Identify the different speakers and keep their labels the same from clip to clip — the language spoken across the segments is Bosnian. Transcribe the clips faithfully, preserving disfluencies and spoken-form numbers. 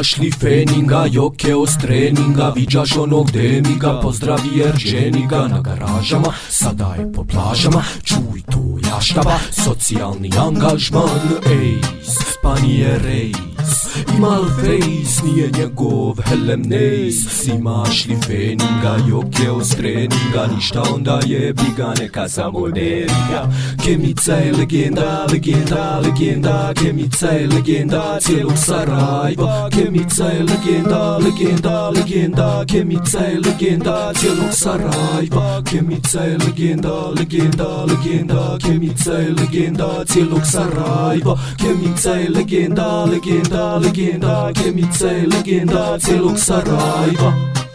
Speaker 1: Imaš li feninga, jokeo s treninga, viđaš onog demiga, pozdravi Erđeniga. Na garažama, sada je po plažama, čuj tu jaštaba, socijalni angažman, ejs, spanije rejs. Ima li fejs, nije njegov helem nejs. Imaš li feninga, jokeo s treninga, ništa onda jebi ga, neka samo nerija. Kemica je legenda, legenda, legenda, Kemica je legenda cijelog Sarajeva. Kemica je legenda, legenda, legenda, Kemica je legenda cijelog Sarajeva. Kemica je legenda, legenda, legenda, Kemica je legenda cijelog Sarajeva. Kemica je legenda, legenda, legenda, Kemica je legenda cijelog Sarajeva.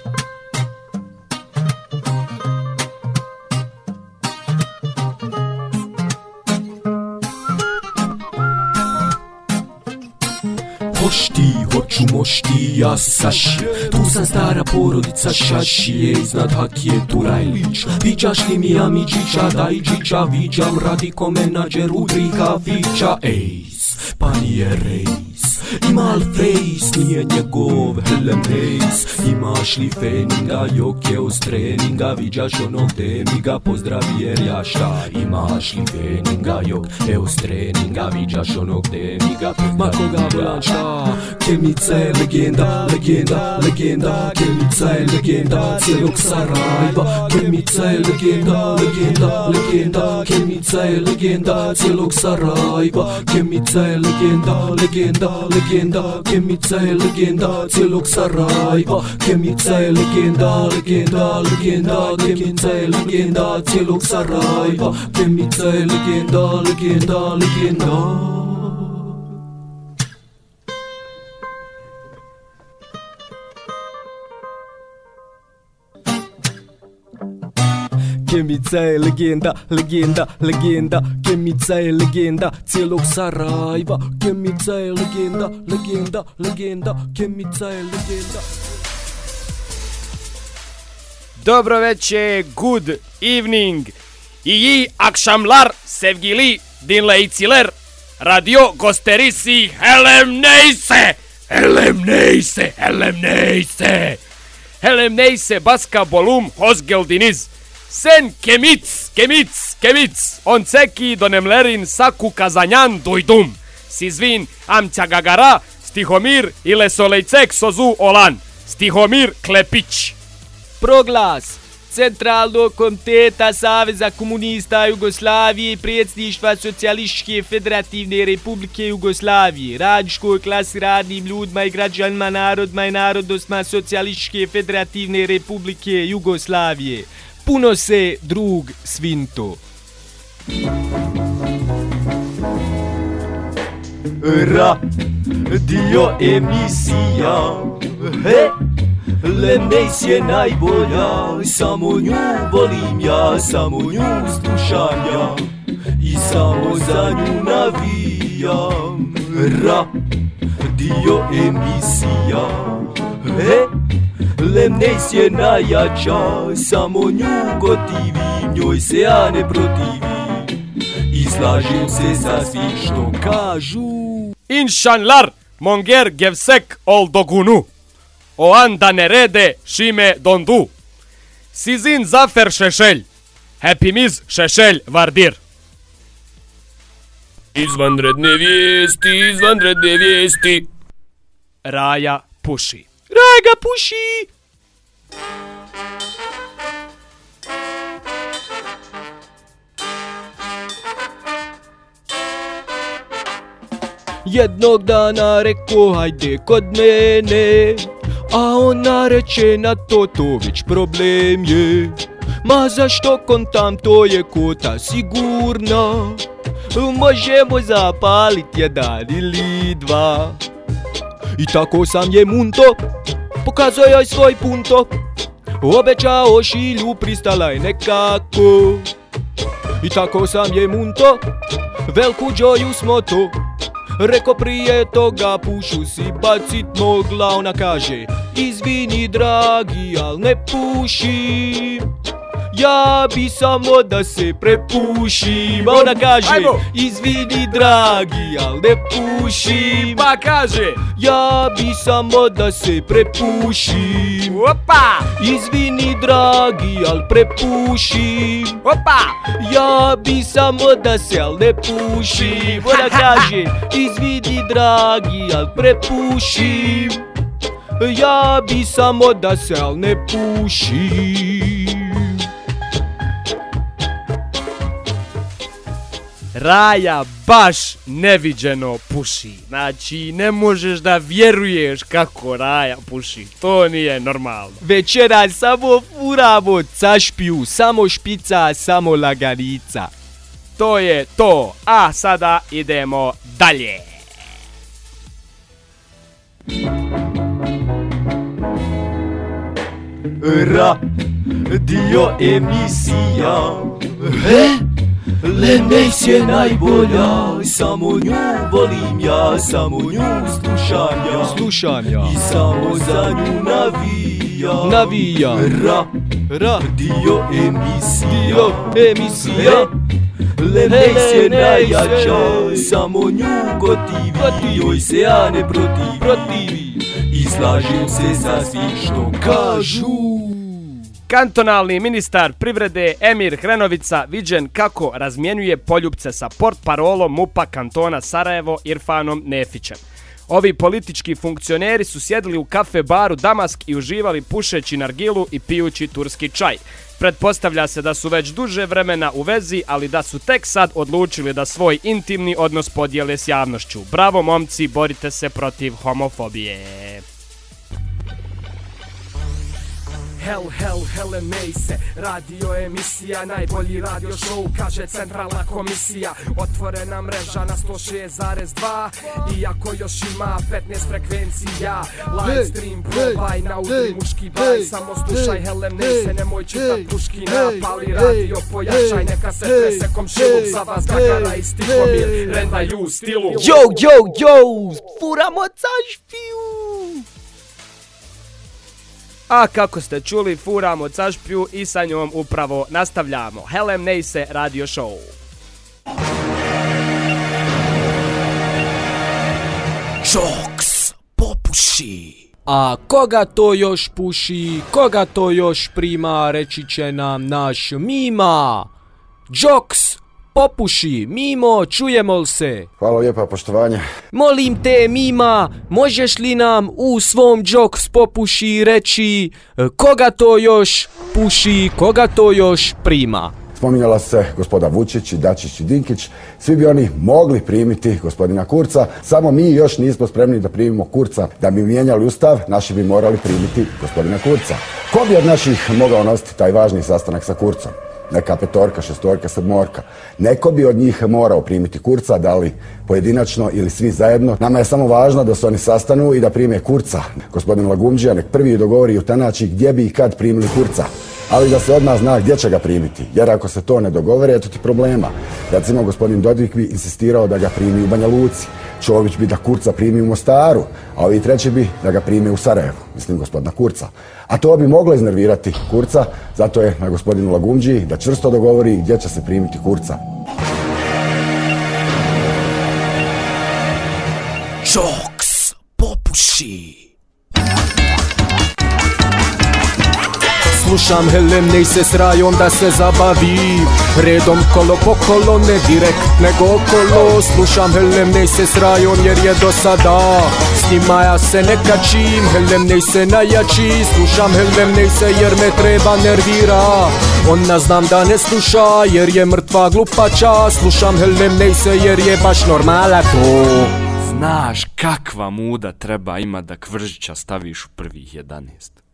Speaker 1: Hoš ti, hoću, moš ti, ja saš. Tu sam stara porodica šašije, iznad Hakije Turajlić. Viđaš li mi Amidžića, Dajđića, viđam Radiko menadžeru Driga Vića. Ejs, pa nije rejs. Ima li fejs, nije njegov helem nejs. Imaš li feninga, jokeo s treninga, viđaš onog demiga, pozdravi jer ja šta. Imaš li feninga, jokeo s treninga, viđaš onog demiga, ma koga volan šta. Kemica je legenda, legenda, legenda, Kemica je legenda cijelog Sarajeva. Kemica je legenda, legenda, legenda, Kemica je legenda cijelog Sarajeva. Kemica je legenda, legenda, legenda, Kemica je legenda cijelog Sarajeva. Kemica je legenda, legenda, legenda, Kemica je legenda cijelog Sarajeva. Kemica je legenda, legenda, legenda. Kemica je legenda, legenda, legenda, Kemica je legenda cijelog Sarajeva. Kemica je legenda, legenda, legenda, Kemica je legenda.
Speaker 2: Dobro večer, good evening. İyi akşamlar sevgili dinleyiciler. Radyo gösterisi helem neyse. Helem neyse, helem neyse. Helem neyse baska bolum hoş geldiniz. Sen kemic, kemic, kemic, onceki donemlerin saku kazanjan dujdum. Sizvin amca gagara, Stihomir i lesolejcek sozu olan. Stihomir Klepić.
Speaker 3: Proglas Centralnog komiteta Saveza komunista Jugoslavije i predsjedništva Socijalističke federativne republike Jugoslavije, radničkoj klasi, radnim ljudima i građanima, narodima i narodnostima Socijalističke federativne republike Jugoslavije. Puno se drug svinto.
Speaker 1: Radio emisija, he, Lemnejs je najbolja, samo nju volim ja, samo nju slušam ja i samo za nju navijam. Radio emisija, he, Lemnejs je najjača, samo nju gotivim, njoj se ja ne protivim i slažem se sa svim što kažu.
Speaker 2: İnşanlar monger gevsek oldogunu. O anda nerede şime dondu. Sizin zafer şeşel. Hepimiz şeşel vardır.
Speaker 1: Izvanredne vijesti, izvanredne vijesti.
Speaker 2: Raja puši.
Speaker 3: Raja puši! Jednog dana reko hajde kod mene, a ona reče na to to već problem je. Ma zašto kontam, to je kota sigurna, možemo zapalit jedan ili dva. I tako sam je munto, pokazao joj svoj punto, obećao šilju, pristala je nekako. I tako sam je munto, velku džoju smo to, reko prije toga pušu si bacit mogla. Ona kaže izvini dragi, al ne pušim. Ja bi samo da se prepušim. A ona kaže,
Speaker 2: Ajmo.
Speaker 3: izvini dragi, al ne pušim.
Speaker 2: Pa kaže,
Speaker 3: Ja bi samo da se prepušim.
Speaker 2: opa,
Speaker 3: Izvini dragi, al prepušim.
Speaker 2: opa,
Speaker 3: Ja bi samo da se al ne pušim. Ona kaže, izvini dragi, al prepušim. Ja bi samo da se al ne pušim.
Speaker 2: Raja baš neviđeno puši. Znači, ne možeš da vjeruješ kako Raja puši. To nije normalno.
Speaker 3: Večera samo furamo cašpiju, samo špica, samo laganica.
Speaker 2: To je to. A sada idemo dalje.
Speaker 3: Radio emisija. He? Lenex je najbolja, samo nju volim ja, samo nju slušam ja. Slušam ja. I samo za nju navijam. Navijam. Ra, radio emisija. Emisija. Lenex je najjača, samo nju gotivi, joj se ja ne protivi. Protivi. I slažem se sa svim što kažu.
Speaker 2: Kantonalni ministar privrede Emir Hrenovica viđen kako razmjenjuje poljupce sa portparolom MUP-a kantona Sarajevo Irfanom Nefićem. Ovi politički funkcioneri su sjedili u kafe baru Damask i uživali pušeći nargilu i pijući turski čaj. Pretpostavlja se da su već duže vremena u vezi, ali da su tek sad odlučili da svoj intimni odnos podijele s javnošću. Bravo momci, borite se protiv homofobije.
Speaker 1: Hell, hell, Helen se, radio emisija, najbolji radio show, kaže centralna komisija. Otvorena mreža na sto šest zarez dva, iako još ima petnaest frekvencija. Live stream, probaj, naudri muški baj, samo slušaj Helen se, nemoj čitat Puškina. Pali radio, pojačaj, neka se trese komšiluk, za vas Gagara i Stihomir, rendaju u stilu.
Speaker 3: Yo, yo, yo, furamo cašpiju.
Speaker 2: A kako ste čuli, furamo cašpiju i sa njom upravo nastavljamo. Helen Neise radio show.
Speaker 3: Jokes popuši. A koga to još puši, koga to još prima, reći će nam naš Mima. Jokes popuši, Mimo, čujemo li se?
Speaker 4: Hvala lijepa, poštovanje.
Speaker 3: Molim te, Mima, možeš li nam u svom Jokes popuši reći koga to još puši, koga to još prima?
Speaker 4: Spominjala se gospoda Vučić i Dačić i Dinkić. Svi bi oni mogli primiti gospodina Kurca, samo mi još nismo spremni da primimo Kurca. Da bi mijenjali ustav, naši bi morali primiti gospodina Kurca. Ko bi od naših mogao nositi taj važni sastanak sa Kurcom? Neka petorka, šestorka, sedmorka. Neko bi od njih morao primiti Kurca, da li pojedinačno ili svi zajedno. Nama je samo važno da se oni sastanu i da prime Kurca. Gospodin Lagumđija nek prvi dogovori u Tanači gdje bi i kad primili Kurca. Ali da se odmah zna gdje će ga primiti, jer ako se to ne dogovore, eto ti problema. Recimo, gospodin Dodik bi insistirao da ga primi u Banja Luci, Čović bi da Kurca primi u Mostaru, a ovi treći bi da ga primi u Sarajevu, mislim gospodina Kurca. A to bi moglo iznervirati Kurca, zato je na gospodinu Lagumđiji da čvrsto dogovori gdje će se primiti Kurca.
Speaker 3: Jokes popuši. Slušam Helen Neise s Rajom da se zabavim, redom kolo po kolo, ne direkt nego okolo. Slušam Helen Neise s Rajom jer je do sada s njima ja se ne kačim. Helen Neise najjači, slušam Helen Neise jer me treba nervira. Ona znam da ne sluša jer je mrtva glupača. Slušam Helen Neise jer je baš normala to.
Speaker 5: Znaš kakva muda treba ima da Kvržića staviš u prvih jedanaest.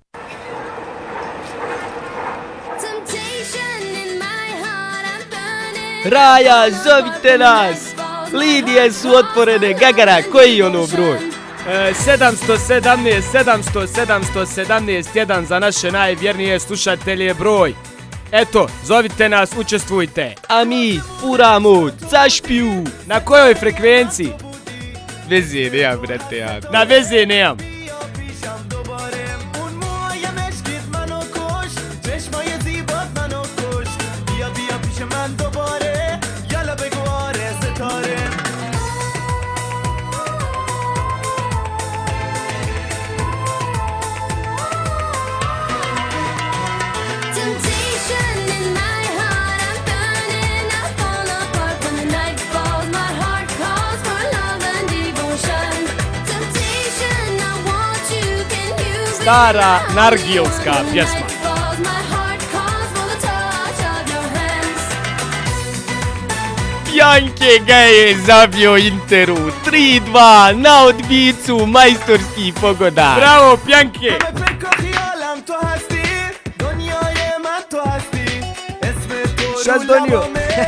Speaker 3: Raja, zovite nas! Linije su otvorene, Gagara, koji je ono broj?
Speaker 2: E, sedamsto sedamnaest, sedamsto, sedamsto sedamnaest, jedan za naše najvjernije slušatelje broj. Eto, zovite nas, učestvujte.
Speaker 3: A mi furamo cašpiju.
Speaker 2: Na kojoj frekvenciji?
Speaker 3: Veze nemam, brate, ja.
Speaker 2: Na veze nemam. stara nargilska pjesma.
Speaker 3: Pjanke ga je zabio Interu. tri dva na odbicu, majstorski pogodak.
Speaker 2: Bravo, Pjanke! Šta si donio?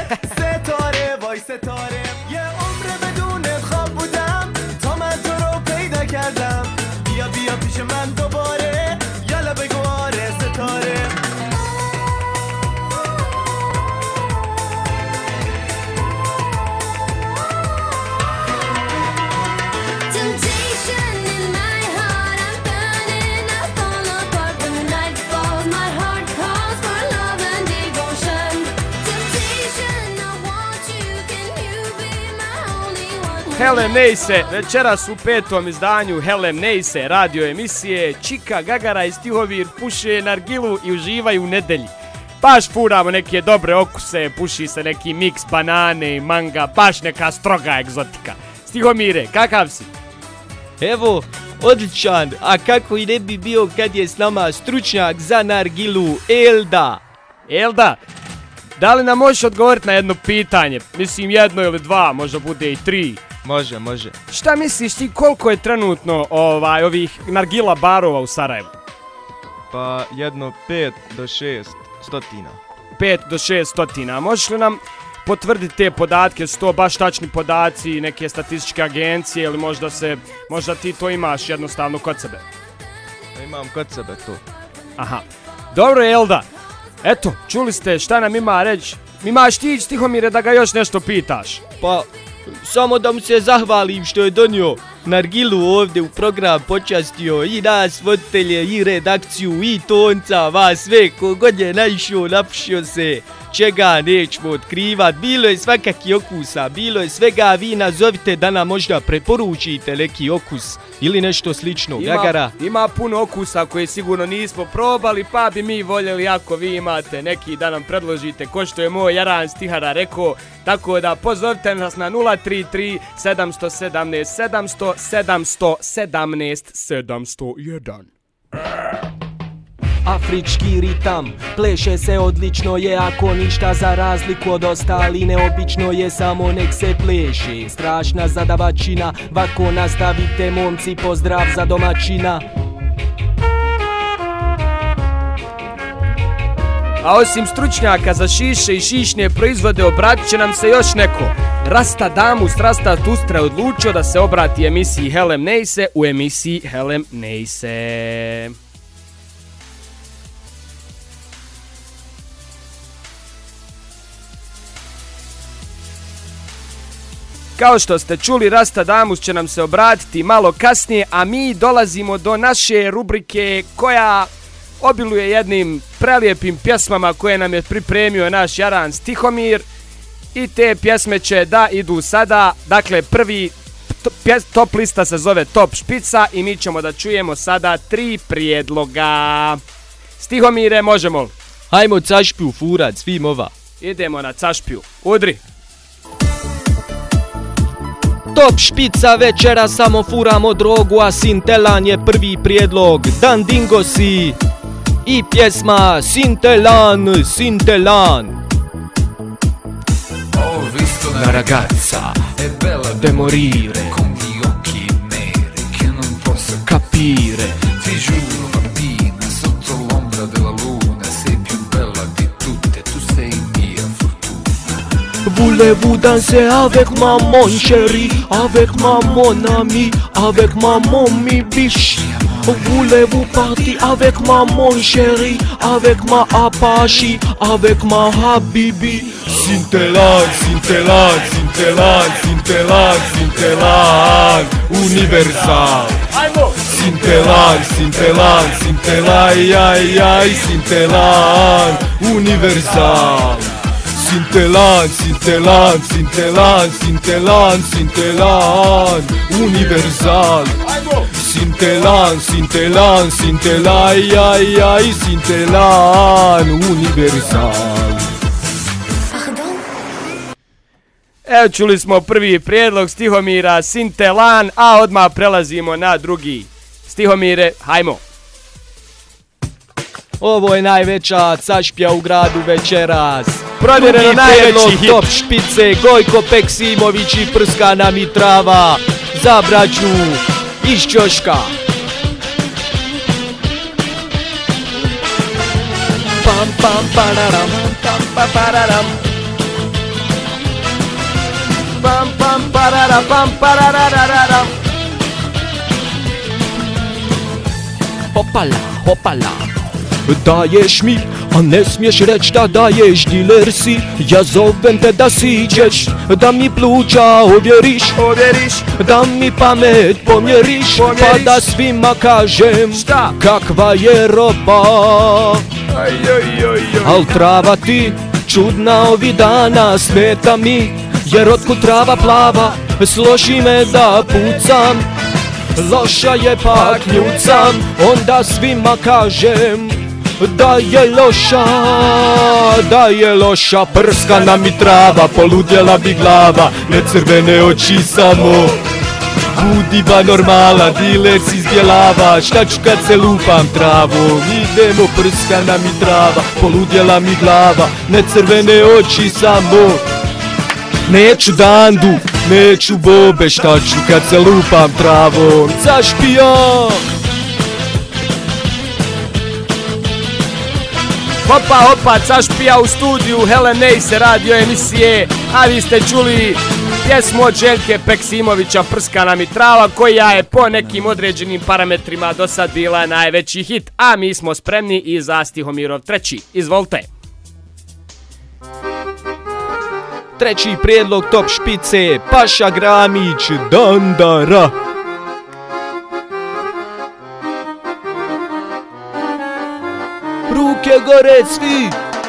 Speaker 2: Helen Neise, večeras u petom izdanju Helen Neise radio emisije Čika, Gagara i Stihovir puše nargilu i uživaju u nedelji. Baš furamo neke dobre okuse, puši se neki miks banane i manga, baš neka stroga egzotika. Stihomire, kakav si?
Speaker 3: Evo, odličan, a kako i ne bi bio kad je s nama stručnjak za nargilu, Elda.
Speaker 2: Elda, da li nam možeš odgovoriti na jedno pitanje? Mislim jedno ili dva, možda bude i tri.
Speaker 3: Može, može.
Speaker 2: Šta misliš ti koliko je trenutno ovaj, ovih nargila barova u Sarajevu?
Speaker 3: Pa jedno pet do šest stotina.
Speaker 2: pet do šest stotina. Možeš li nam potvrditi te podatke, su to baš tačni podaci, neke statističke agencije ili možda se, možda ti to imaš jednostavno kod sebe?
Speaker 3: Imam kod sebe to.
Speaker 2: Aha. Dobro, Elda. Eto, čuli ste šta nam ima reći. Imaš ti ići, Stihomire, da ga još nešto pitaš?
Speaker 3: Pa, samo da mu se zahvalim što je donio nargilu ovdje u program, počastio i nas voditelje i redakciju i tonca, vas sve, kogod je naišao, napušio se, čega nećemo otkrivat. Bilo je svakaki okusa, bilo je svega, vi nazovite da nam možda preporučite neki okus ili nešto slično.
Speaker 2: Ima,
Speaker 3: Gagara?
Speaker 2: Ima puno okusa koje sigurno nismo probali, pa bi mi voljeli ako vi imate neki da nam predložite, ko što je moj Jaran Stihara rekao. Tako da pozovite nas na nula tri tri sedam jedan sedam sedam zero zero sedam jedan sedam sedam zero jedan.
Speaker 3: Afrički ritam, pleše se odlično je, ako ništa za razliku od ostali neobično je, samo nek se pleše. Strašna zadavačina, vako nastavite momci, pozdrav za domaćina.
Speaker 2: A osim stručnjaka za šiše i šišne proizvode obratit će nam se još neko. Rasta Damus, Rasta Tustra odlučio da se obrati emisiji Helen Neise u emisiji Helen Neise. Kao što ste čuli, Rasta Damus će nam se obratiti malo kasnije, a mi dolazimo do naše rubrike koja obiluje jednim prelijepim pjesmama koje nam je pripremio naš Jaran Stihomir. I te pjesme će da idu sada. Dakle, prvi top lista se zove Top špica i mi ćemo da čujemo sada tri prijedloga. Stihomire, možemo li?
Speaker 3: Hajmo cašpiju furat, svim ova.
Speaker 2: Idemo na cašpiju. Udri.
Speaker 3: Top špica večera, samo furamo drogu, a Sintelan je prvi prijedlog. Dan Dingosi i pjesma Sintelan, Sintelan.
Speaker 6: Ho visto una ragazza, è bella da morire, con gli occhi neri che non posso capire. Ti giuro bambina, sotto l'ombra della luna, sei più bella di tutte, tu sei mia fortuna.
Speaker 3: Voulez-vous danser avec ma mon chéri, avec ma mon ami, avec ma mon mi biche? Voulez-vous partir avec ma mon chéri, avec ma Apache, avec ma Habibi? Sintelan, Sintelan, Sintelan, Sintelan, Sintelan, universal. Sintelan, Sintelan, Sintelan, ai ai, Sintelan, universal. Sintelan, Sintelan, Sintelan, Sintelan, Sintelan, universal. Sintelan, Sintelan, Sintelan, ai ai ai, Sintelan, universal.
Speaker 2: Evo, čuli smo prvi prijedlog Stihomira, Sintelan, a odmah prelazimo na drugi. Stihomire, hajmo.
Speaker 3: Ovo je najveća cašpja u gradu večeras.
Speaker 2: Provjereno
Speaker 3: Drugi
Speaker 2: najveći
Speaker 3: prijedlog
Speaker 2: hit.
Speaker 3: top špice, Gojko Peksimović i Prskana mi trava. Za braću iz Ćoška. Pam pam pararam, pam pam pararam.
Speaker 2: Pam pam parara pam pararararam.
Speaker 3: Hopala, hopala. Daješ mi, a ne smiješ reć da daješ, diler si. Ja zovem te da siđeš, da mi pluća ovjeriš,
Speaker 2: Ovjeriš.
Speaker 3: da mi pamet pomjeriš,
Speaker 2: Pomjeriš.
Speaker 3: pa da svima kažem
Speaker 2: Šta?
Speaker 3: kakva je roba.
Speaker 2: Aj, aj, aj, aj.
Speaker 3: Al trava ti čudna ovi dana smeta mi, jer otkud trava plava složi me da pucam. Loša je pa kljucam, onda svima kažem da je loša, da je loša. Prskana mi trava, poludjela bi glava, ne crvene oči samo. Budiba normala, diler si izbjelava, šta ću kad se lupam travom. Idemo, prskana mi trava, poludjela mi glava, ne crvene oči samo. Neću dandu, neću bobe, šta ću kad se lupam travom. Cašpija!
Speaker 2: Hopa, hopa, cašpija u studiju Helen Nejse radio emisije, a vi ste čuli pjesmu od Željke Peksimovića Prskana mi trava, koja je po nekim određenim parametrima do sad bila najveći hit, a mi smo spremni i za Stihomirov treći. Izvolite.
Speaker 3: Treći prijedlog top špice, Paša Gramić, Dandara. Ruke gore svi.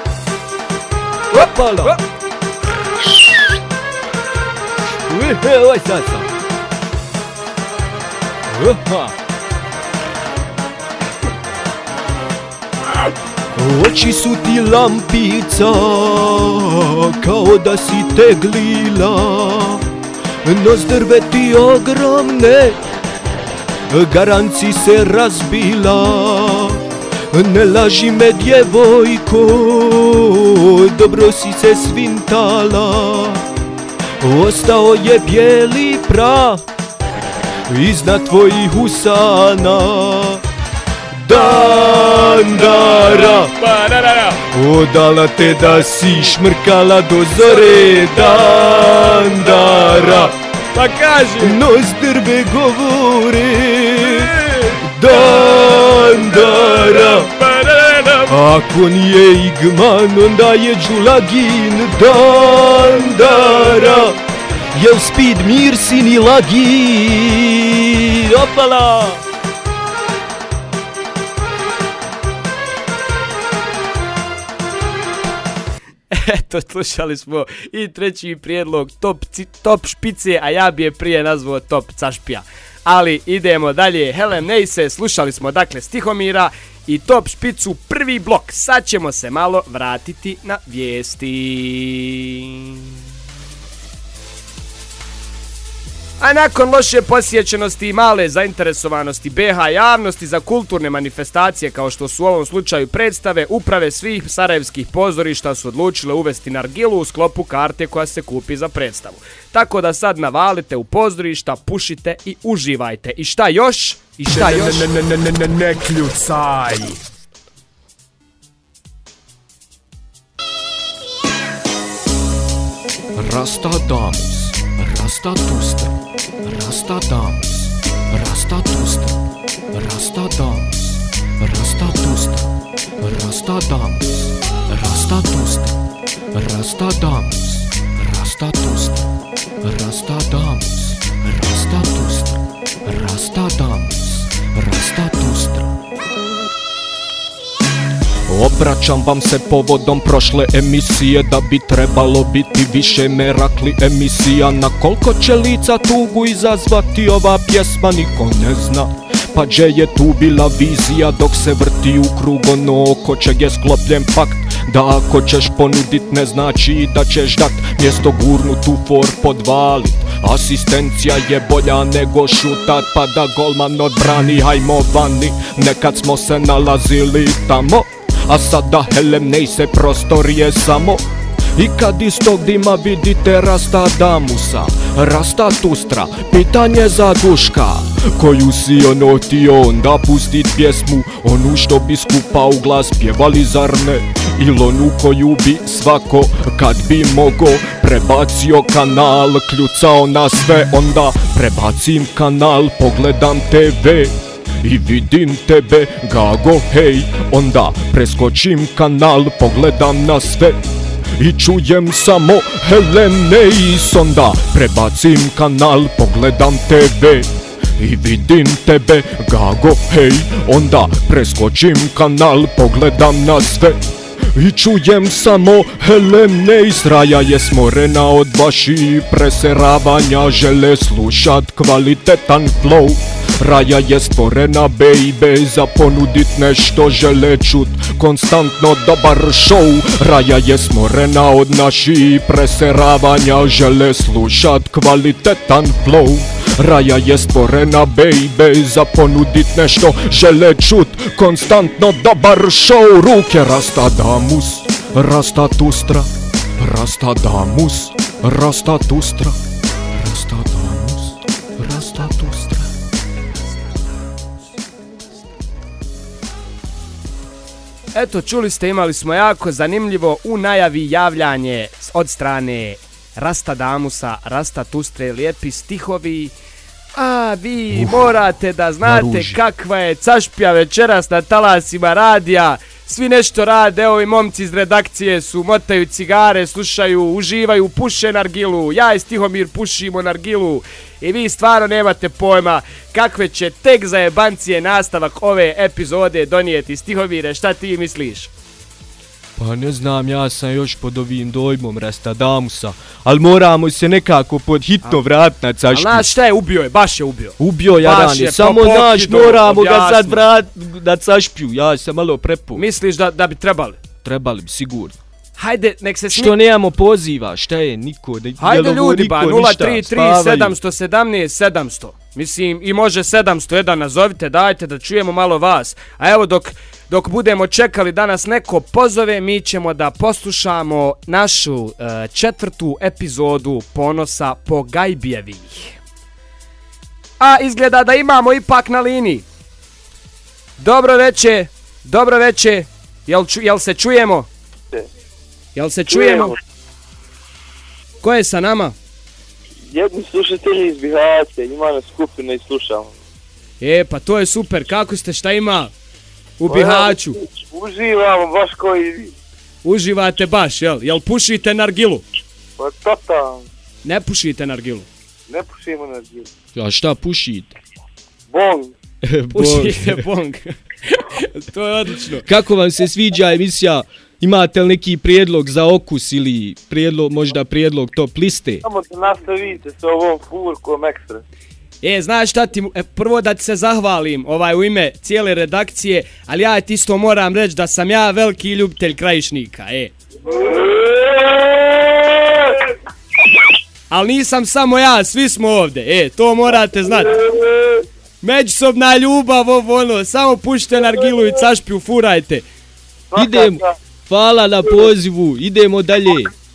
Speaker 3: Opala. Uhe, oj sad sam. Oha. Oči su ti lampica, kao da si teglila. Nozdrve ti ogromne, garanci se razbila. Ne laži me djevojko, dobro si se svintala. Ostao je bijeli prah iznad tvojih usana. Dandara, odala te da si šmrkala do zore. Dandara,
Speaker 2: Pa kaži.
Speaker 3: nozdrve govore. Dandara, ako nije Igman, onda je Đulagin. Dandara, jel Speed Mirsin i Lagi? Opala!
Speaker 2: Eto, slušali smo i treći prijedlog top, ci- top špice, a ja bi je prije nazvao top cašpija. Ali idemo dalje, Helen Nejse, slušali smo dakle Stihomira i top špicu prvi blok. Sad ćemo se malo vratiti na vijesti. A nakon loše posjećenosti i male zainteresovanosti be ha javnosti za kulturne manifestacije kao što su u ovom slučaju predstave, uprave svih sarajevskih pozorišta su odlučile uvesti nargilu u sklopu karte koja se kupi za predstavu. Tako da sad navalite u pozorišta, pušite i uživajte. I šta još? I šta još?
Speaker 1: Ne, ne, ne, ne, ne, ne kljucaj.
Speaker 3: Rastadamus, Rastatusta, Rastadamus, Rastatusta, Rastadamus, Rastatusta, Rastadamus, Rastatusta, Rastadamus, Rastatusta, Rastadamus, Rastatusta, Rastadamus, Rastatusta. Obraćam vam se povodom prošle emisije, da bi trebalo biti više merakli emisija. Na koliko će lica tugu izazvati ova pjesma niko ne zna. Pa gdje je tu bila vizija dok se vrti u krug ono oko čeg je sklopljen pakt, da ako ćeš ponudit ne znači da ćeš dat, mjesto gurnut u for podvalit. Asistencija je bolja nego šutat, pa da golman odbrani, hajmo vani. Nekad smo se nalazili tamo A sada helem nej se prostorije samo. I kad iz tog dima vidite rasta Damusa, rasta Tustra, pitanje za Duška. Koju si ono ti onda pustit pjesmu, onu što bi skupa u glas pjevali zar ne? Ili onu koju bi svako kad bi mogo prebacio kanal, kljucao na sve. Onda prebacim kanal, pogledam te ve i vidim tebe, Gago, hej. Onda preskočim kanal, pogledam na sve i čujem samo Helen Neis. Onda prebacim kanal, pogledam te ve i vidim tebe, Gago, hej. Onda preskočim kanal, pogledam na sve i čujem samo Helen Neis. Raja je smorena od vaših preseravanja, žele slušat kvalitetan flow. Raja je stvorena, baby, za ponudit nešto, žele čut konstantno dobar show. Raja je smorena od naših preseravanja, žele slušat kvalitetan flow. Raja je stvorena, baby, za ponudit nešto, žele čut konstantno dobar show. Ruke Rasta Damus, Rasta Tustra, Rasta Damus, Rasta Tustra, Rasta Damus, Rasta Tustra.
Speaker 2: Eto, čuli ste, imali smo jako zanimljivo u najavi javljanje od strane Rasta Damusa, Rasta Tustre, lijepi stihovi. A vi uh, morate da znate kakva je cašpija večeras na talasima radija. Svi nešto rade, evo i momci iz redakcije su, motaju cigare, slušaju, uživaju, puše nargilu. Ja i Stihomir pušimo nargilu. I vi stvarno nemate pojma kakve će tek zajebancije nastavak ove epizode donijeti. Stihomire, šta ti misliš?
Speaker 3: Pa ne znam, ja sam još pod ovim dojmom Rasta Damusa, ali moramo se nekako pod hitno vrat na cašpiju.
Speaker 2: Ali znaš šta je, ubio je, baš je ubio.
Speaker 3: Ubio Jaran je, samo znaš, moramo ga sad vrat na cašpiju, ja sam malo prepo.
Speaker 2: Misliš da, da bi trebali?
Speaker 3: Trebali bi, sigurno.
Speaker 2: Hajde, nek se smi...
Speaker 3: Što nemamo poziva, šta je, niko, ne,
Speaker 2: hajde ljudi, ba, nula tri tri sedam jedan sedam sedam nula nula. Mislim, i može sedamsto jedan, nazovite, dajte da čujemo malo vas. A evo, dok, dok budemo čekali da nas neko pozove, mi ćemo da poslušamo našu uh, četvrtu epizodu Ponosa Pogajbijevih. A izgleda da imamo ipak na liniji. Dobro veče, dobro veče, jel, ču, jel se čujemo? Jel se čujemo? Ko je sa nama?
Speaker 7: Jedni slušatelji iz Bihaća, ima na skupinu i slušamo.
Speaker 2: E, pa to je super, kako ste, šta ima u Bihaću?
Speaker 7: Uživamo, baš koji vi.
Speaker 2: Uživate baš, jel? Jel pušite nargilu?
Speaker 7: Pa totalno.
Speaker 2: Ne pušite nargilu?
Speaker 7: Ne pušimo nargilu.
Speaker 3: A šta pušite?
Speaker 7: Bong.
Speaker 2: Pušite bong. To je odlično.
Speaker 3: Kako vam se sviđa emisija? Imate li neki prijedlog za okus ili prijedlog, možda prijedlog top liste?
Speaker 7: Samo da nastavite s ovom furkom ekstra.
Speaker 2: E, znaš šta ti, prvo da ti se zahvalim ovaj, u ime cijele redakcije, ali ja ti isto moram reći da sam ja veliki ljubitelj Krajišnika, e. Ali nisam samo ja, svi smo ovdje, e, to morate znati. Međusobna ljubav, ovo ono, samo pušite nargilu i cašpiju, furajte.
Speaker 3: Idemo, hvala na pozivu, idemo dalje.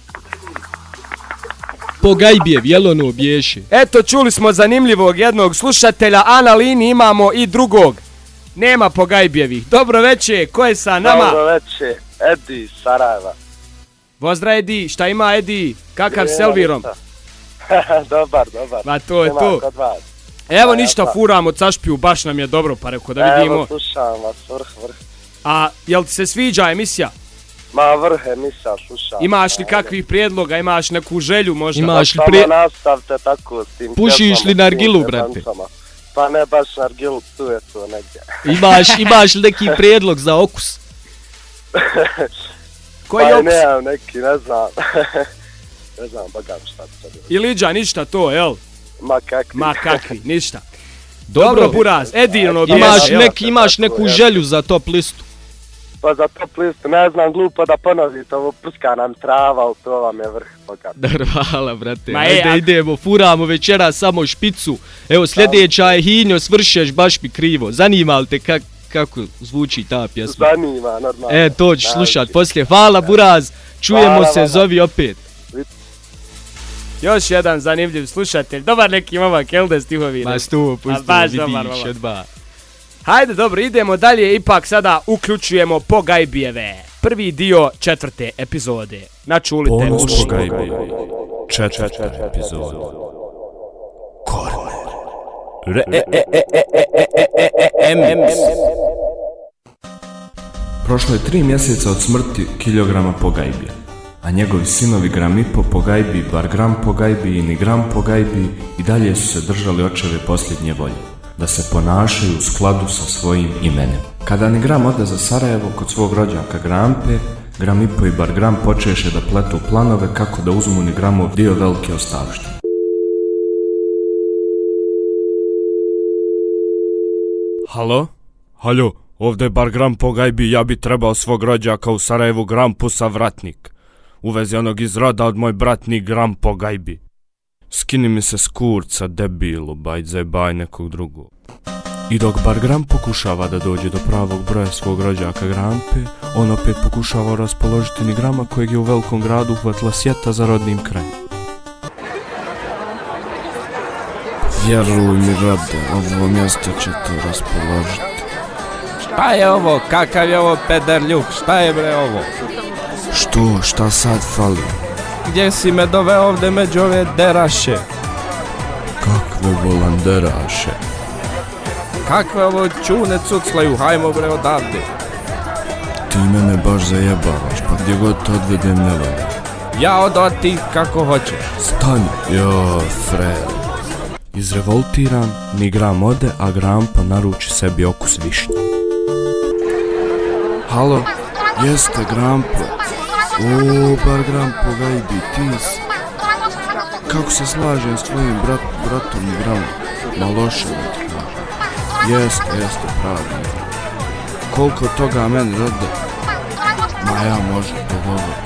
Speaker 3: Pogajbijev, jel ono bješe?
Speaker 2: Eto, čuli smo zanimljivog jednog slušatelja, a na liniji imamo i drugog. Nema Pogajbijevih. Dobro veče, ko je sa nama?
Speaker 7: Dobro veče, Edi, Sarajeva.
Speaker 2: Pozdrav Edi, šta ima Edi? Kakav s Elvirom?
Speaker 7: Dobar, dobar.
Speaker 2: Ma to je to. Evo ništa, furamo cašpiju, baš nam je dobro, pa reko da vidimo.
Speaker 7: Evo, slušam vas, vrh, vrh.
Speaker 2: A jel ti se sviđa emisija?
Speaker 7: Ma vrh emisija, slušam.
Speaker 2: Imaš li kakvih prijedloga, imaš neku želju možda?
Speaker 3: Imaš li
Speaker 7: prije... Samo nastavite tako s tim.
Speaker 3: Pušiš li nargilu, brate?
Speaker 7: Pa ne baš nargilu, tu je to negdje.
Speaker 3: Imaš, imaš li neki prijedlog za okus?
Speaker 2: Koji
Speaker 7: pa
Speaker 2: okus?
Speaker 7: nemam neki, ne znam. Ne znam, bagam šta ti.
Speaker 2: I liđa, ništa to, jel?
Speaker 7: Ma kakvi.
Speaker 2: Ma kakvi, ništa. Dobro, Dobro Buraz, Edi ono bješa,
Speaker 3: imaš, nek, imaš neku želju za top listu?
Speaker 7: Pa za top listu, ne znam, glupo da ponovite, ovo prska nam trava, to vam je vrh.
Speaker 3: Hvala, brate, ma ajde je, idemo, furamo večera samo špicu. Evo, sljedeća je Hinjo, svršeš, baš mi krivo. Zanima li te kak, kako zvuči ta pjesma?
Speaker 7: Zanima, normalno.
Speaker 3: E, to ću slušat poslije. Hvala Buraz, čujemo
Speaker 7: Hvala
Speaker 3: se,
Speaker 7: vama.
Speaker 3: zovi opet.
Speaker 2: Još jedan zanimljiv slušatelj. Dobar neki momak, Elde Stihovi.
Speaker 3: Ma stu,
Speaker 2: A
Speaker 3: pusti,
Speaker 2: baš
Speaker 3: vidiš,
Speaker 2: dobar momak.
Speaker 3: odba.
Speaker 2: Hajde, dobro, idemo dalje. Ipak sada uključujemo Pogajbijeve. Prvi dio četvrte epizode. Načulite.
Speaker 1: Ponos
Speaker 2: uši.
Speaker 1: Pogajbi. Četvrta epizoda. Korner. Re, e, e, e, e, e, e, e, e, Prošlo je tri mjeseca od smrti kilograma Pogajbija, a njegovi sinovi gram i po Pogajbi, bar gram Pogajbi i ni gram Pogajbi i dalje su se držali očeve posljednje volje, da se ponašaju u skladu sa svojim imenem. Kada ni gram ode za Sarajevo kod svog rođaka Grampe, gram i po i bar gram počeše da pletu planove kako da uzmu ni gramov dio velike ostavštine. Halo? Halo, ovdje je bar gram Pogajbi, ja bi trebao svog rođaka u Sarajevu Grampusa vratnik. Uvezi onog iz roda od moj bratnik gram Pogajbi. Skini mi se s kurca, debilu, baj zajebaj nekog drugog. I dok bar gram pokušava da dođe do pravog broja svog rođaka Grampe, on opet pokušava raspoložiti ni grama kojeg je u velikom gradu uhvatila sjeta za rodnim krajem. Vjeruj mi, rade, ovo mjesto će to raspoložiti.
Speaker 8: Šta je ovo? Kakav je ovo pederljuk? Šta je bre ovo?
Speaker 1: Što? Šta sad fali?
Speaker 8: Gdje si me doveo ovdje među ove deraše?
Speaker 1: Kakve volanderaše?
Speaker 8: Kakve ovo čune cuclaju? Hajmo bre odavde.
Speaker 1: Ti mene baš zajebavaš, pa gdje god te odvedem ne valja.
Speaker 8: Ja odo ti kako hoćeš.
Speaker 1: Stani, jo, Fred. Izrevoltiran, ni gram ode, a Grampa naruči sebi okus višnje. Halo, jeste Grampo? O, bar gram Pogajbi, ti si. Kako se slažem s tvojim brat, bratom i gramom? Ma loše da ti kažem. Jeste, jeste, pravi. Koliko toga meni rode? Ma ja može, dogovor.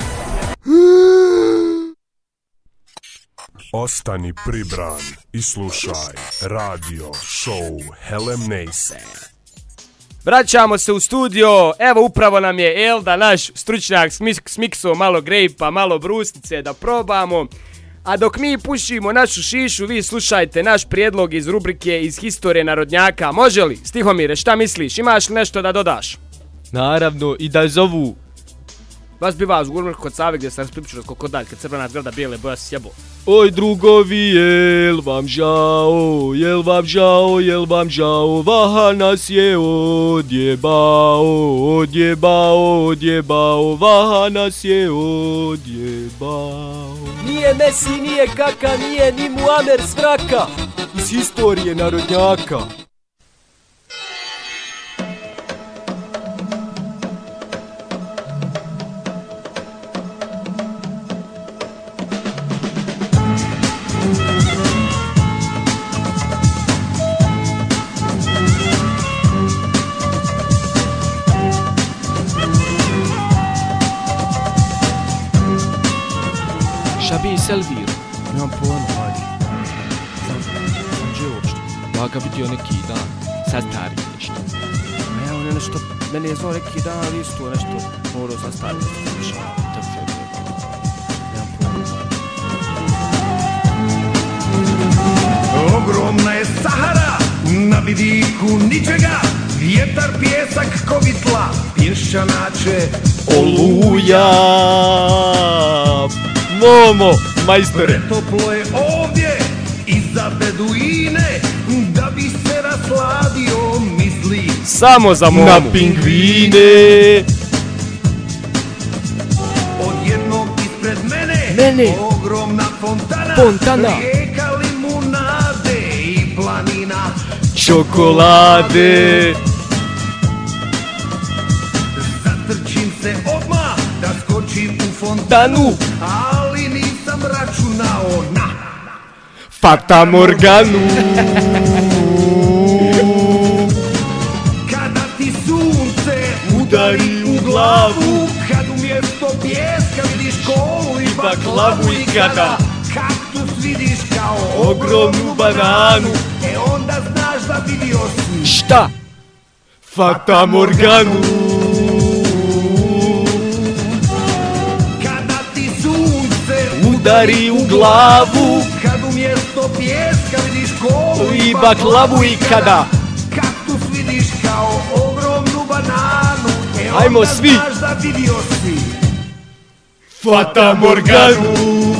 Speaker 9: Ostani pribran i slušaj radio show Helem Neise.
Speaker 2: Vraćamo se u studio, evo upravo nam je Elda, naš stručnjak, smiksao malo grejpa, malo brusnice da probamo. A dok mi pušimo našu šišu, vi slušajte naš prijedlog iz rubrike iz historije narodnjaka. Može li? Stihomire, šta misliš? Imaš li nešto da dodaš?
Speaker 3: Naravno, i da zovu.
Speaker 2: Vas bi vas gurmr kod Save gdje sam raspričao koliko dalj, kad crvena zgrada bijele boja se sjebo.
Speaker 3: Oj drugovi, jel vam žao, jel vam žao, jel vam žao, vaha nas je odjebao, odjebao, odjebao, vaha nas je odjebao. Nije Messi, nije Kaka, nije ni Muamer Svraka, iz historije narodnjaka. Šabi Selviru.
Speaker 2: Nemam pojma, hajde.
Speaker 3: Znam, znam že uopšte. Ja ga vidio neki dan, sad stari nešto.
Speaker 2: A ja on je nešto, meni je zvao neki dan, ali isto nešto morao sad stari nešto.
Speaker 3: Da februar.
Speaker 2: Nemam pojma.
Speaker 10: Ogromna je Sahara, na vidiku ničega, vjetar, pjesak, kovitla, pješčanače,
Speaker 3: Oluja! Momo, majstore!
Speaker 10: Pretoplo je ovdje i za beduine, da bi se rasladio misli.
Speaker 2: Samo za momu.
Speaker 3: Na pingvine!
Speaker 10: Odjednom ispred mene,
Speaker 3: Mene.
Speaker 10: ogromna fontana,
Speaker 3: Fontana.
Speaker 10: rijeka limunade i planina
Speaker 3: Čokolade!
Speaker 10: Zatrčim se odmah da skočim u fontanu,
Speaker 3: Tanu!
Speaker 10: ali nisam računao na
Speaker 3: Fata Morganu!
Speaker 10: kada ti sunce
Speaker 3: Udari u glavu,
Speaker 10: kad umjesto pijeska vidiš kolu i baklavu i kada kaktus vidiš kao
Speaker 3: ogromnu bananu.
Speaker 10: e onda znaš da vidio si
Speaker 3: Šta? Fata Morganu.
Speaker 10: Kada ti sunce
Speaker 3: udari u glavu,
Speaker 10: kad umjesto pijeska vidiš kolu
Speaker 3: i baklavu i kada
Speaker 10: kaktus vidiš kao ogromnu bananu, e
Speaker 3: ajmo
Speaker 10: onda
Speaker 3: svi.
Speaker 10: znaš da vidio si
Speaker 3: Fata Morganu.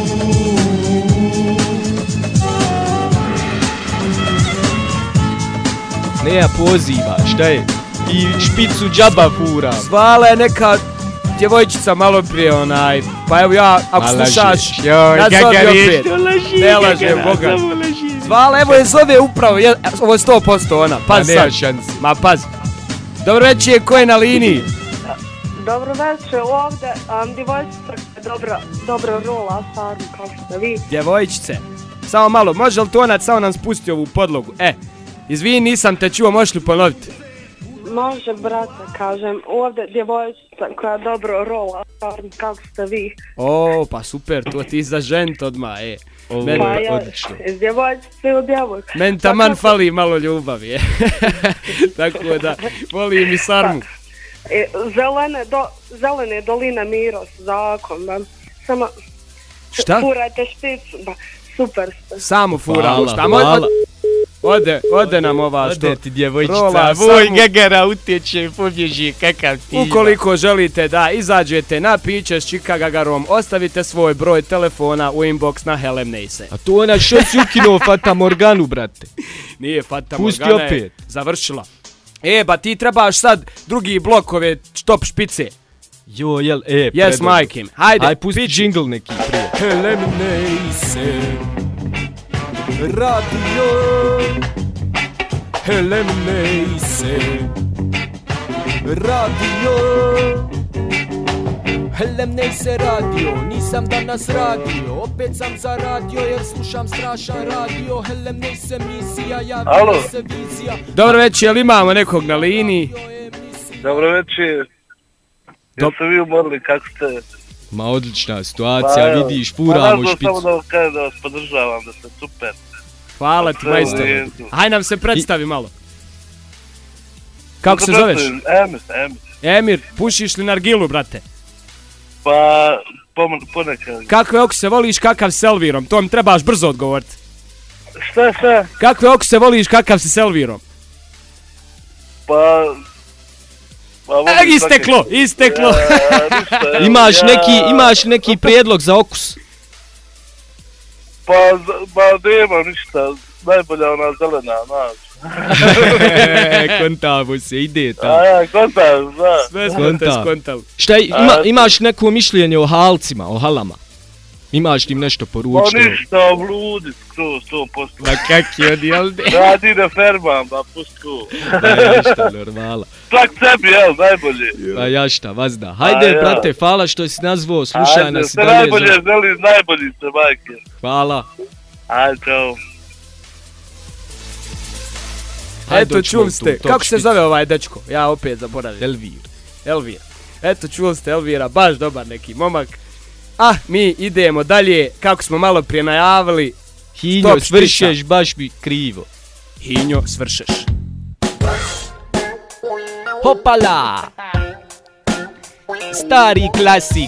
Speaker 3: Ne ja poziva, šta je? I špicu džaba fura.
Speaker 2: Zvala je neka djevojčica malo prije onaj, pa evo ja, ako slušaš, nazovi opet. Ne lažem, Boga. Zvala, evo je zove upravo, je, ovo je sto posto ona, pazi sad. Ma pazi. Dobro večer, ko je na liniji?
Speaker 11: Dobro večer, ovdje um, djevojčica dobro, dobro rola farmu, kao što vi.
Speaker 2: Djevojčice, samo malo, može li tonac samo nam spusti ovu podlogu? E, izvini, nisam te čuo, možeš li ponoviti?
Speaker 11: Može, brate, kažem, ovdje djevojčica koja dobro rola farmu, kao što vi.
Speaker 2: O, pa super, to ti za žent odmah, e.
Speaker 3: Ovo
Speaker 2: Meni,
Speaker 11: Pa ja,
Speaker 3: odlično.
Speaker 11: iz djevojčice u djevojku.
Speaker 2: meni taman fali malo ljubavi, je. Tako da, volim i sarmu.
Speaker 11: E, zelene, do, zelene doline Miros, zakon, ba. Samo
Speaker 2: Šta?
Speaker 11: furajte špicu, ba. Super ste.
Speaker 2: Samo furamo,
Speaker 3: Hvala,
Speaker 2: šta?
Speaker 3: hvala.
Speaker 2: Ode, ode nam ova što
Speaker 3: Ode ti djevojčica,
Speaker 2: rola
Speaker 3: voj
Speaker 2: sarmu.
Speaker 3: gagara utječe, pobježi, kakav ti ima.
Speaker 2: Ukoliko želite da izađete na piće s Čika Gagarom, ostavite svoj broj telefona u inbox na Helem Neyse.
Speaker 3: A to ona što si ukinuo Fata Morganu, brate?
Speaker 2: Nije Fata
Speaker 3: Pusti
Speaker 2: Morgana je
Speaker 3: opet.
Speaker 2: završila. E, ba ti trebaš sad drugi blok ove top špice.
Speaker 3: Jo, jel, e,
Speaker 2: Yes,
Speaker 3: predobro.
Speaker 2: majke. Hajde,
Speaker 3: Aj, pusti džingl neki prije.
Speaker 2: Helem Neyse Radio Helem Neyse Radio
Speaker 3: Helem Neyse radio, nisam danas radio, opet sam zaradio jer slušam strašan radio. Helem Neyse misija, javila
Speaker 7: Alo.
Speaker 3: se vizija.
Speaker 2: Dobro večer, jel imamo nekog na liniji?
Speaker 7: Dobro večer. Jeste vi umorili, kako ste?
Speaker 3: Ma odlična situacija,
Speaker 7: Pa,
Speaker 3: vidiš,
Speaker 7: pa,
Speaker 3: furamo
Speaker 7: nazvao
Speaker 3: špicu.
Speaker 7: samo da vam kažem da vas podržavam, da ste super.
Speaker 2: Hvala ti,
Speaker 7: Sve u
Speaker 2: majstor.
Speaker 7: redu.
Speaker 2: Haj nam se predstavi malo. Kako se
Speaker 7: Dobro,
Speaker 2: zoveš?
Speaker 7: Emir, Emir.
Speaker 2: Emir, pušiš li nargilu, brate?
Speaker 7: Pa, pom- ponekad.
Speaker 2: Kakve okuse voliš, kakav s Elvirom? To mi trebaš brzo odgovoriti.
Speaker 7: Šta, šta?
Speaker 2: Kakve okuse voliš, kakav si s Elvirom?
Speaker 7: Pa... Pa, volim
Speaker 2: E, isteklo,
Speaker 7: svake-
Speaker 2: isteklo.
Speaker 7: Ja, ništa, evo,
Speaker 3: Imaš
Speaker 7: ja-
Speaker 3: neki, imaš neki prijedlog za okus?
Speaker 7: Pa, z- pa nema ništa. Najbolja ona zelena, znaš.
Speaker 3: Kontavo se, ide
Speaker 7: A
Speaker 3: tamo.
Speaker 7: ja, kontam, znaš.
Speaker 2: Sve smo te
Speaker 3: Konta.
Speaker 2: skontali.
Speaker 3: Šta, ima, imaš neko mišljenje o halcima, o halama? Imaš ti im nešto
Speaker 7: Pa
Speaker 3: poručiti?
Speaker 7: ništa, bludi, skroz, sto posto.
Speaker 3: Ma kak je on, jel de?
Speaker 7: Radi na fermam, pa pustku.
Speaker 3: Ništa, normala.
Speaker 7: Svak sebi, jel, najbolje.
Speaker 3: Pa ja šta, vazda. Hajde,
Speaker 7: A ja.
Speaker 3: brate, hvala što si nazvao, slušaj
Speaker 7: Ajde,
Speaker 3: nas i
Speaker 7: sve
Speaker 3: dalje.
Speaker 7: najbolje,
Speaker 3: želim.
Speaker 7: želim najbolji se, majke.
Speaker 3: Hvala.
Speaker 7: Ajde, čao.
Speaker 3: Hajde,
Speaker 2: Eto,
Speaker 3: doćemo u
Speaker 2: čuli
Speaker 3: tu
Speaker 2: ste.
Speaker 3: top
Speaker 2: Kako se
Speaker 3: špicu.
Speaker 2: zove ovaj dečko? Ja opet zaboravim.
Speaker 3: Elvir.
Speaker 2: Elvir. Eto, čuli ste Elvira, baš dobar neki momak. Ah, mi idemo dalje, kako smo malo prije najavili.
Speaker 3: Hinjo,
Speaker 2: Top
Speaker 3: svršeš
Speaker 2: špica.
Speaker 3: baš mi krivo.
Speaker 2: Hinjo, svršeš.
Speaker 3: Hopala! Stari klasik.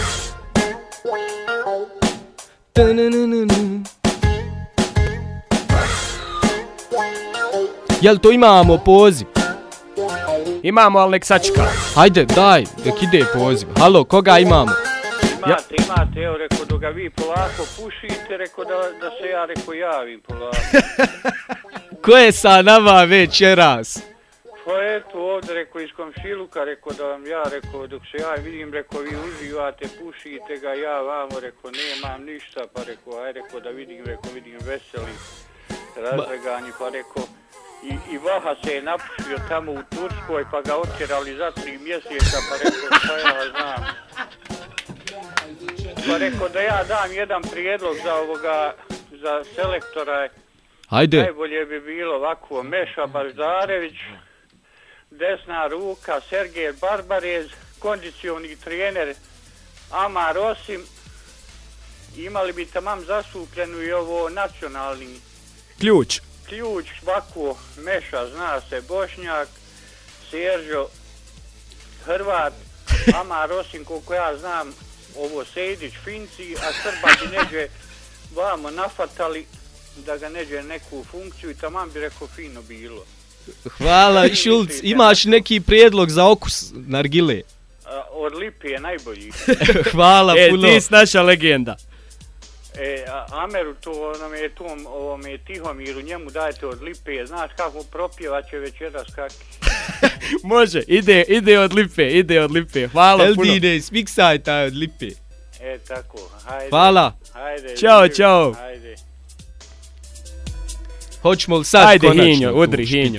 Speaker 3: Tananana. Jel to imamo poziv?
Speaker 2: Imamo, ali nek sačka.
Speaker 3: Hajde, daj, nek ide poziv. Halo, koga imamo?
Speaker 12: Imate, imate, evo, reko, dok ga vi polako pušite, reko da, da se ja, reko, javim polako.
Speaker 3: Ko je sa nama večeras?
Speaker 12: Pa eto, ovdje, reko, iz komšiluka, reko, da vam ja, reko, dok se ja vidim, reko, vi uživate, pušite ga, ja vamo, reko, nemam ništa, pa reko, aj, reko, da vidim, reko, vidim veseli, razregani, pa reko, I, i Vaha se je napušio tamo u Turskoj, pa ga otjerali za tri mjeseca, pa rekao, šta ja znam. Pa rekao da ja dam jedan prijedlog za ovoga, za selektora.
Speaker 3: Hajde.
Speaker 12: Najbolje bi bilo ovako, Meša Baždarević, desna ruka, Sergej Barbarez, kondicioni trener Amar Osim. Imali bi tamam zasupljenu i ovo nacionalni
Speaker 2: Ključ.
Speaker 12: ključ, svako, Meša, zna se, Bošnjak, Seržo, Hrvat, Amar Osim, koliko ja znam, ovo Sejdić, Finci, a Srba bi neđe vamo nafatali da ga neđe neku funkciju i taman bi rekao fino bilo.
Speaker 3: Hvala, Šulc, imaš neki prijedlog za okus nargile?
Speaker 12: Od lipe je najbolji.
Speaker 3: Hvala
Speaker 2: e,
Speaker 3: puno.
Speaker 2: E, ti si naša legenda.
Speaker 12: E, Ameru, to nam je tom, ovom je Tihomiru, njemu dajte od lipe, znaš kako propjevaće večeras kaki.
Speaker 2: Može, ide, ide od lipe, ide od lipe. Hvala
Speaker 3: Eldine,
Speaker 2: puno.
Speaker 3: Eldine, smiksaj taj od lipe.
Speaker 12: E, tako, hajde.
Speaker 3: Hvala.
Speaker 12: Hajde.
Speaker 2: Ćao, čao.
Speaker 12: Hajde.
Speaker 3: Hoćemo li sad
Speaker 2: Ajde,
Speaker 3: konačno?
Speaker 2: Hinjo, udri, Hinjo.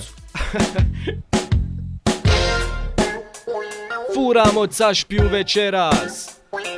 Speaker 3: Furamo cašpiju večeras.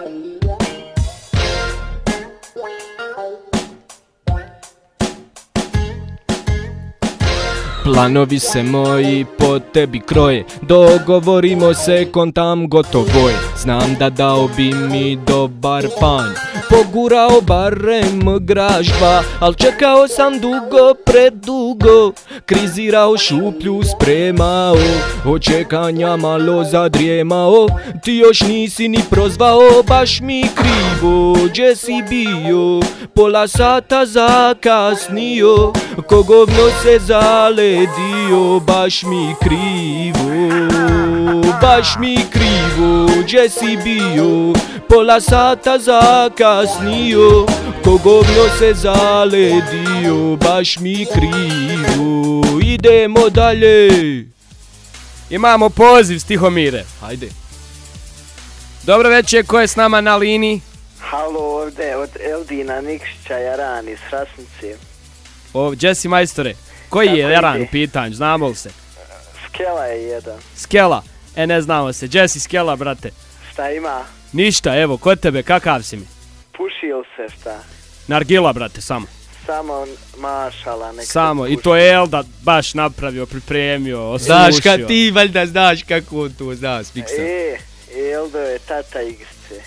Speaker 3: Planovi se moji po tebi kroje, dogovorimo se kontam gotovo je. Znam da dao bi mi dobar panj, pogurao barem gražba, al čekao sam dugo, predugo, krizirao šuplju spremao, od čekanja malo zadrijemao, ti još nisi ni prozvao, baš mi krivo, gdje si bio, pola sata zakasnio, ko govno se zaledio, baš mi krivo, baš mi krivo, gdje si bio, pola sata zakasnio, ko govno se zaledio, baš mi krivo, idemo dalje.
Speaker 2: Imamo poziv, Stihomire.
Speaker 3: Hajde.
Speaker 2: Dobro večer, ko je s nama na liniji?
Speaker 13: Halo, ovdje od Eldina Nikšića Jarani s Rasnice.
Speaker 2: O, gdje si majstore? Koji
Speaker 13: Kako
Speaker 2: je Jaran
Speaker 13: ide?
Speaker 2: u pitanju, znamo li se?
Speaker 13: Skela je jedan.
Speaker 2: Skela, e ne znamo se, gdje si Skela, brate?
Speaker 13: Šta ima?
Speaker 2: Ništa, evo, kod tebe, kakav si mi?
Speaker 13: Puši li se šta?
Speaker 2: Nargila, brate, samo.
Speaker 13: Samo mašala nek se
Speaker 2: Samo, i
Speaker 13: puši.
Speaker 2: to je Elda baš napravio, pripremio, osušio.
Speaker 3: Znaš kad ti valjda znaš kako on to zna, Spiksa.
Speaker 13: E, Eldo je tata igrice.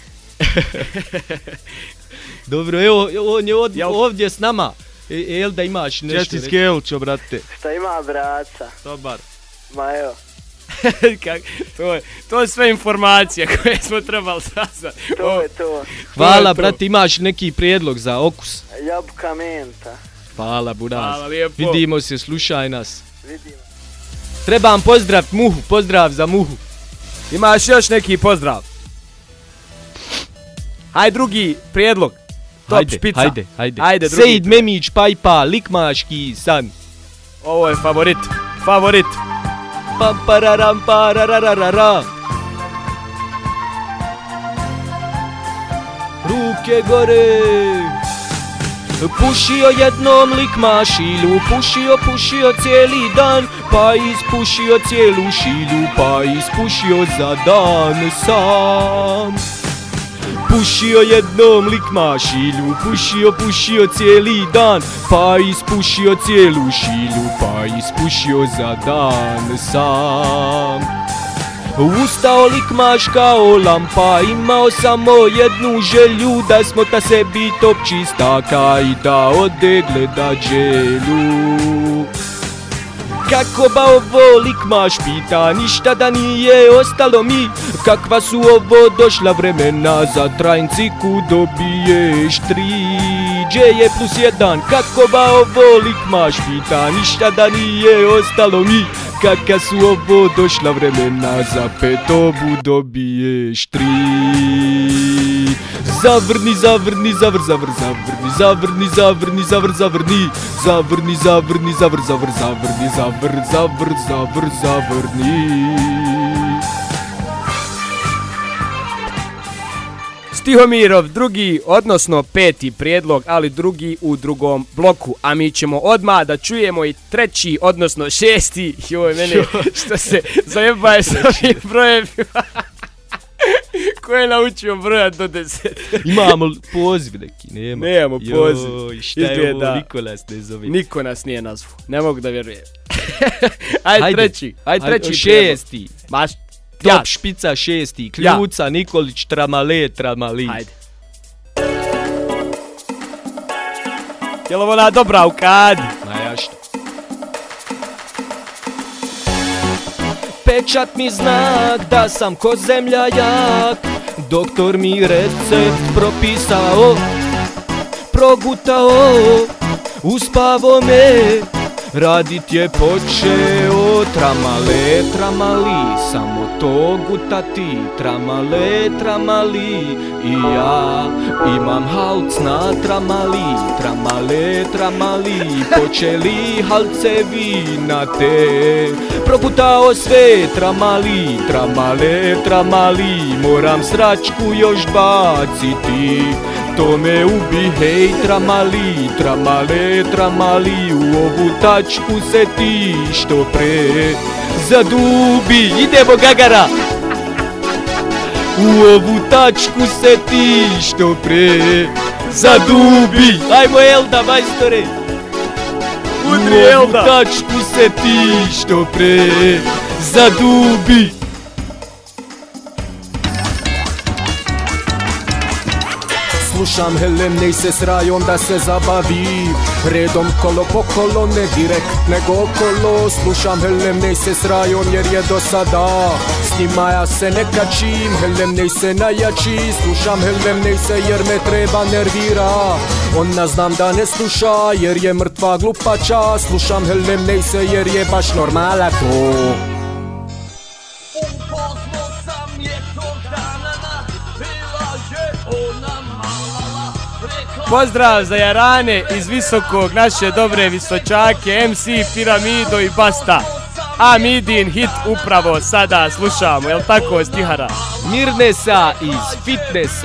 Speaker 3: Dobro, evo, on je od, ovdje s nama. E, Elda, imaš nešto
Speaker 2: Česti Skelčo, brate.
Speaker 13: Šta ima braca?
Speaker 3: Dobar.
Speaker 13: Ma evo.
Speaker 2: Kak, to, je, to je sve informacije koje smo trebali saznati.
Speaker 13: To je to.
Speaker 3: Hvala, brate, imaš neki prijedlog za okus?
Speaker 13: Jabuka menta.
Speaker 3: Hvala, Buraz.
Speaker 2: Hvala lijepo.
Speaker 3: Vidimo se, slušaj nas.
Speaker 13: Vidimo.
Speaker 3: Trebam pozdravit Muhu, pozdrav za Muhu.
Speaker 2: Imaš još neki pozdrav? Hajde drugi prijedlog. Top
Speaker 3: Hajde,
Speaker 2: špica.
Speaker 3: hajde, hajde.
Speaker 2: Hajde drugi.
Speaker 3: Sejid Memić, Pajpa, Likmaški san.
Speaker 2: Ovo je favorit, favorit.
Speaker 3: Pam pararam parararara. Ruke gore. Pušio jednom likma šilju, pušio, pušio cijeli dan, pa ispušio cijelu šilju, pa ispušio za dan sam. Pušio jednom likma šilju, pušio, pušio cijeli dan, pa ispušio cijelu šilju, pa ispušio za dan sam. Ustao likmaš kao lampa, imao samo jednu želju, da smota sebi top čistaka i da ode gleda dželju. Kako ba ovo likmaš pita, ništa da nije ostalo mi, kakva su ovo došla vremena, za trajnciku dobiješ tri. Gdje je plus jedan, kako ba ovo likmaš pita, ništa da nije ostalo mi, kakva su ovo došla vremena, za petobu dobiješ tri. Zavrni, zavrni, zavr, zavr, zavrni, zavrni, zavrni, zavr, zavrni, zavrni, zavrni, zavr, zavr, zavrni, zavr, zavr, zavr, zavrni.
Speaker 2: Stihomirov drugi, odnosno peti prijedlog, ali drugi u drugom bloku. A mi ćemo odmah da čujemo i treći, odnosno šesti. Joj, mene što se zajebaje sa ovim brojevima. Ko je naučio brojat do deset?
Speaker 3: Imamo poziv neki, nema.
Speaker 2: Nemamo poziv.
Speaker 3: Joj, šta je ovo, niko nas ne zove.
Speaker 2: Niko nas nije nazvao, ne mogu da vjerujem. Ajde,
Speaker 3: Ajde,
Speaker 2: treći, ajde
Speaker 3: ajde,
Speaker 2: treći
Speaker 3: šesti.
Speaker 2: Maš,
Speaker 3: Top
Speaker 2: ja.
Speaker 3: špica šesti, Kljuca,
Speaker 2: Ja.
Speaker 3: Nikolić, Tramale, Tramali.
Speaker 2: Ajde. Je li ovo ona dobra u kadi?
Speaker 3: Ma ja što? pečat mi znak da sam ko zemlja jak. Doktor mi recept propisao, progutao, uspavo me, radit je počeo. Tramale, tramali, samo to gutati. Tramale, tramali, i ja imam halc na tramali. Tramale, tramali, počeli halcevi na te. Progutao sve, tramali, tramale, tramali, moram sračku još baciti. To me ubi, hej, tramali, tramale, tramali, u ovu tačku se ti što pre zadubi. Idemo, Gagara! U ovu tačku se ti što pre zadubi. Ajmo, Elda, majstore! U ovu tačku se ti što pre zadubi. Slušam Helem, nej se s rajom da se zabavim. Redom kolo po kolo, ne direkt nego okolo. Slušam Helem, nej se s rajom jer je do sada s njima ja se ne kačim. Helem, nej se najjači. Slušam Helem, nej se jer me treba nervira. Ona znam da ne sluša jer je mrtva glupača. Slušam Helem, nej se jer je baš normala to.
Speaker 2: Pozdrav za Jarane iz Visokog, naše dobre visočake, em ce, Piramido i Basta. A Midin hit upravo sada slušamo, jel tako, Stihara?
Speaker 3: Mirnesa iz Fitnesa.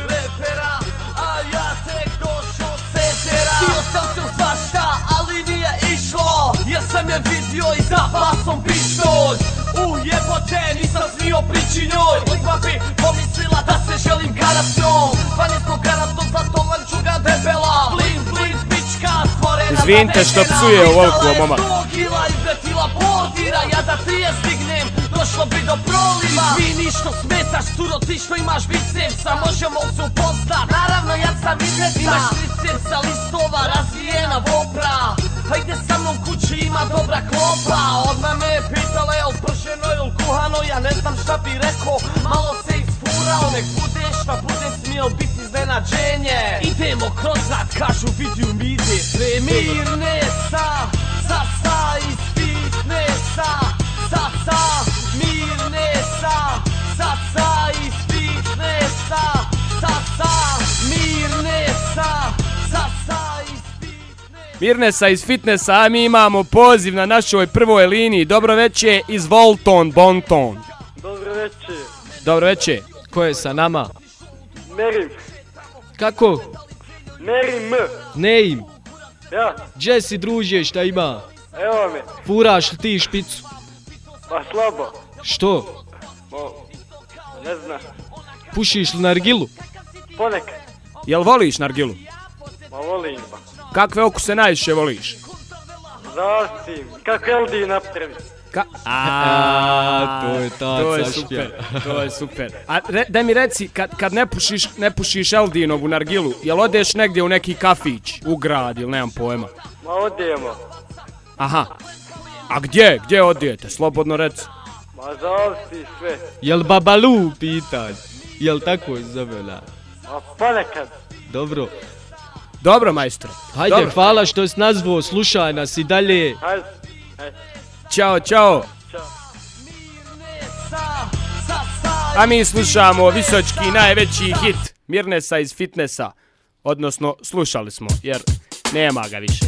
Speaker 14: Htio sam se svašta, ali nije išlo, jer sam je vidio i zapala sam pištolj. Uh, jebote, nisam smio prići njoj. Odmah bi pomislila da se želim garat s njom. Dvanaestog karatom za to lančuga debela. Blin, blin, pička stvorena.
Speaker 2: Izvinite što psuje u volku, momak.
Speaker 14: Gila izletila bordira, ja da ti je stignem, došlo bi do proliva. Izvini što smetaš, curo, ti što imaš bicepsa, možemo se upoznat. Naravno, ja sam izvesa. Imaš tricepsa, listova, razvijena vopra. Hajde sa mnom kući, ima dobra klopa. Odmah me je pitala, jel prženo ili kuhano, ja ne znam šta bi rekao. Malo se isfurao, nek bude šta bude, smijel biti iznenađenje. Idemo kroz rad, kažu vidi mi ide sve. Mirnesa, sa sa iz fitnesa. Sa sa, Mirnesa, sa sa iz fitnesa. Sa sa, Mirnesa, sa sa iz
Speaker 2: Mirnesa iz Fitnesa, a mi imamo poziv na našoj prvoj liniji. Dobro večer iz Volton, Bonton.
Speaker 7: Dobro večer.
Speaker 2: Dobro večer.
Speaker 3: Ko je sa nama?
Speaker 7: Merim.
Speaker 3: Kako?
Speaker 7: Merim.
Speaker 3: Neim.
Speaker 7: Ja.
Speaker 3: Gdje si, druže, šta ima?
Speaker 7: Evo me.
Speaker 3: Furaš li ti špicu?
Speaker 7: Pa slabo.
Speaker 3: Što?
Speaker 7: Mo, ne znam.
Speaker 3: Pušiš li nargilu?
Speaker 7: Ponekad.
Speaker 2: Jel voliš nargilu?
Speaker 7: Ma volim ba.
Speaker 2: Kakve okuse najviše voliš?
Speaker 7: Zasim. Kako Eldi napravi?
Speaker 2: Ka... A,
Speaker 3: to je ta
Speaker 2: to je
Speaker 3: cašpja.
Speaker 2: super, to je super. A re, daj mi reci, kad, kad ne pušiš, ne pušiš Eldinovu nargilu, jel odeš negdje u neki kafić, u grad ili nemam pojma?
Speaker 7: Ma odijemo.
Speaker 2: Aha. A gdje, gdje odijete, slobodno reci.
Speaker 7: Ma zavisi sve.
Speaker 3: Jel Babalu pitanj? Jel tako zovela?
Speaker 7: Ma ponekad.
Speaker 3: Dobro.
Speaker 2: Dobro, majstore.
Speaker 3: Hajde,
Speaker 2: Dobro.
Speaker 3: hvala što si nazvao, slušaj nas i dalje.
Speaker 7: Hajde. Hajde.
Speaker 2: Ćao, čao. A mi slušamo visočki najveći hit Mirnesa iz Fitnesa. Odnosno, slušali smo, jer nema ga više.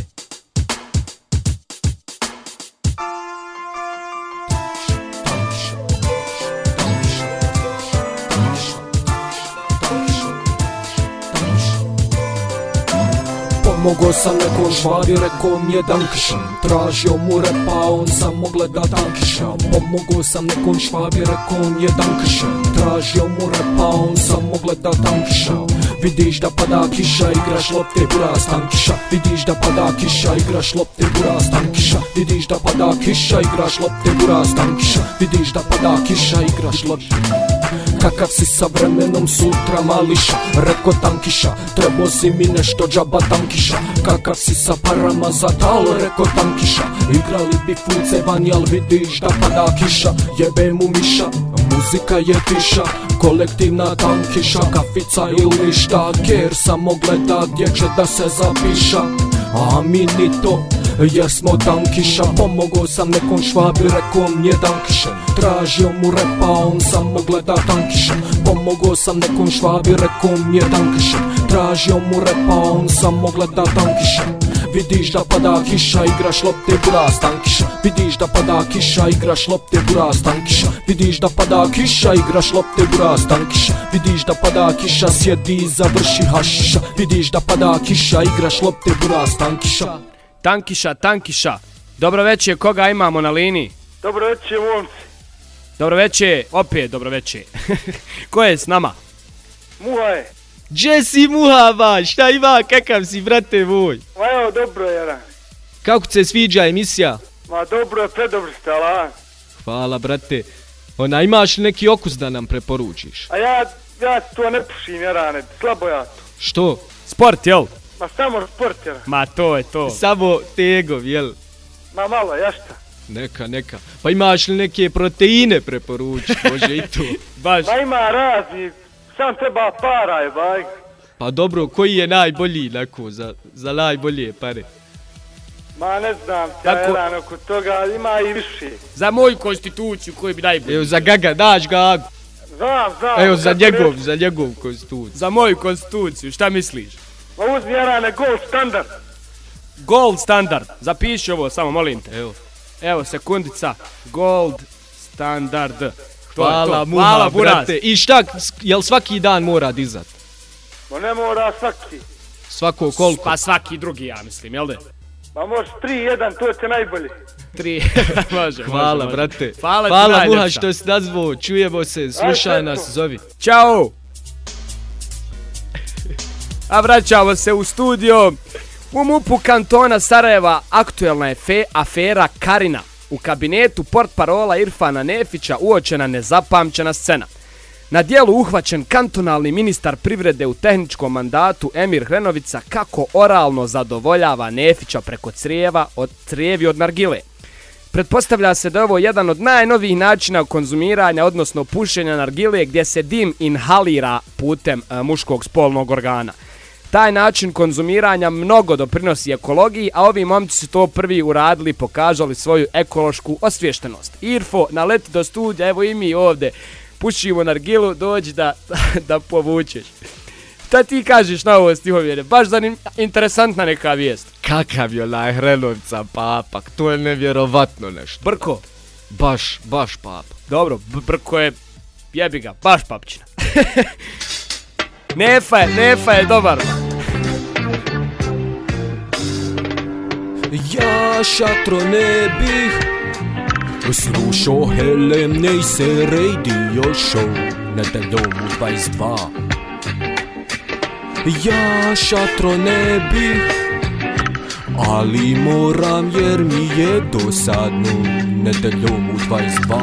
Speaker 1: Pomogao sam nekom žvavi, rekao mi je dankišan. Tražio mu repa, on samo gleda tankiša. Pomogao sam nekom žvavi, rekao mi je dankišan. Tražio mu repa, on samo gleda tankiša. Vidiš da pada kiša, igraš lopte, buraz tankiša. Vidiš da pada kiša, igraš lopte, buraz tankiša. Vidiš da pada kiša, igraš lopte, buraz tankiša. Vidiš da pada kiša, igraš lopte. kakav si sa vremenom sutra mališa. Reko tankiša, trebo si mi nešto džaba tankiša. Kakav si sa parama za talo, reko tankiša. Igrali bi fulce vani, al vidiš da pada kiša. Jebe mu miša, muzika je tiša, kolektivna tankiša. Kafica ili ništa, ker samo gleda gdje će da se zapiša. A mi ni to, jer smo tankiša. Pomogao sam nekom švabi, rekao mi je tankiša. Tražio mu repa, on samo gleda tankiša. Pomogao sam nekom švabi, rekao mi je tankiša. Tražio mu repa, on samo gleda tankiša. Vidiš da pada kiša, igraš lopte buraz tankiša. Vidiš da pada kiša, igraš lopte buraz tankiša. Vidiš da pada kiša, igraš lopte buraz tankiša. Vidiš da pada kiša, sjedi i završi hašiša. Vidiš da pada kiša, igraš lopte buraz tankiša.
Speaker 2: Tankiša, tankiša. Dobro večer, koga imamo na liniji?
Speaker 12: Dobro večer, momci.
Speaker 2: Dobro večer, opet dobro večer. Ko je s nama?
Speaker 12: Muha je.
Speaker 3: Gdje si Muha, ba? Šta ima, kakav si, brate moj?
Speaker 12: Ma evo, dobro je, Jaran.
Speaker 3: Kako se sviđa emisija?
Speaker 12: Ma dobro je, predobro ste, ala.
Speaker 3: Hvala, brate. Ona, imaš li neki okus da nam preporučiš?
Speaker 12: A ja, ja to ne pušim, Jarane, slabo ja to.
Speaker 3: Što?
Speaker 2: Sport, jel?
Speaker 12: Ma samo sport, Jaran.
Speaker 2: Ma to je to.
Speaker 3: Samo tegov, jel?
Speaker 12: Ma malo, ja šta?
Speaker 3: Neka, neka. Pa imaš li neke proteine preporučiti? Može i to.
Speaker 2: Baš.
Speaker 12: Ma ima razni, sam treba para je, baj.
Speaker 3: Pa dobro, koji je najbolji, nako, za, za najbolje pare?
Speaker 12: Ma ne znam, ja jedan oko toga, ima i više.
Speaker 2: Za moju konstituciju koji bi najbolji.
Speaker 3: Evo za Gaga, daš Gagu.
Speaker 12: Znam, znam.
Speaker 3: Evo za njegov, za njegov konstituciju.
Speaker 2: Za moju konstituciju, šta misliš?
Speaker 12: Ma uzmi, Jarane, Gold Standard.
Speaker 2: Gold Standard, zapiši ovo samo, molim te.
Speaker 3: Evo.
Speaker 2: Evo, sekundica. Gold Standard.
Speaker 3: Hvala, Muha, brate. I šta, jel svaki dan mora dizat?
Speaker 12: Ma ne mora svaki.
Speaker 3: Svako koliko?
Speaker 2: Pa svaki drugi, ja mislim, jel da?
Speaker 12: Ma može tri jedan, to će najbolje.
Speaker 2: tri, može,
Speaker 3: Hvala,
Speaker 2: može,
Speaker 3: brate.
Speaker 2: može. Hvala,
Speaker 3: Hvala Muha što si nazvao, čujemo se, slušaj nas, zovi.
Speaker 2: Ćao! A vraćamo se u studio. U MUP-u kantona Sarajeva aktuelna je fe, afera Karina. U kabinetu portparola Irfana Nefića uočena nezapamćena scena. Na dijelu uhvaćen kantonalni ministar privrede u tehničkom mandatu Emir Hrenovica kako oralno zadovoljava Nefića preko crijeva od crijevi od nargile. Pretpostavlja se da je ovo jedan od najnovijih načina konzumiranja, odnosno pušenja nargile gdje se dim inhalira putem e, muškog spolnog organa. Taj način konzumiranja mnogo doprinosi ekologiji, a ovi momci su to prvi uradili, pokazali svoju ekološku osviještenost. Irfo, naleti do studija, evo i mi ovdje pušimo nargilu, dođi da, da povučeš. Šta ti kažeš na ovo stihovjene? Baš zanim, interesantna neka vijest.
Speaker 3: Kakav je onaj Hrenovca papak, to je nevjerovatno nešto.
Speaker 2: Brko?
Speaker 3: Baš, baš papa.
Speaker 2: Dobro, Brko je, jebi ga, baš papčina. Nefa je, Nefa je dobar.
Speaker 1: Ja šatro ne bih slušao Helem Nejse radio show nedeljom u dvadeset dva. Ja šatro ne bih, ali moram jer mi je dosadno nedeljom u dvadeset dva.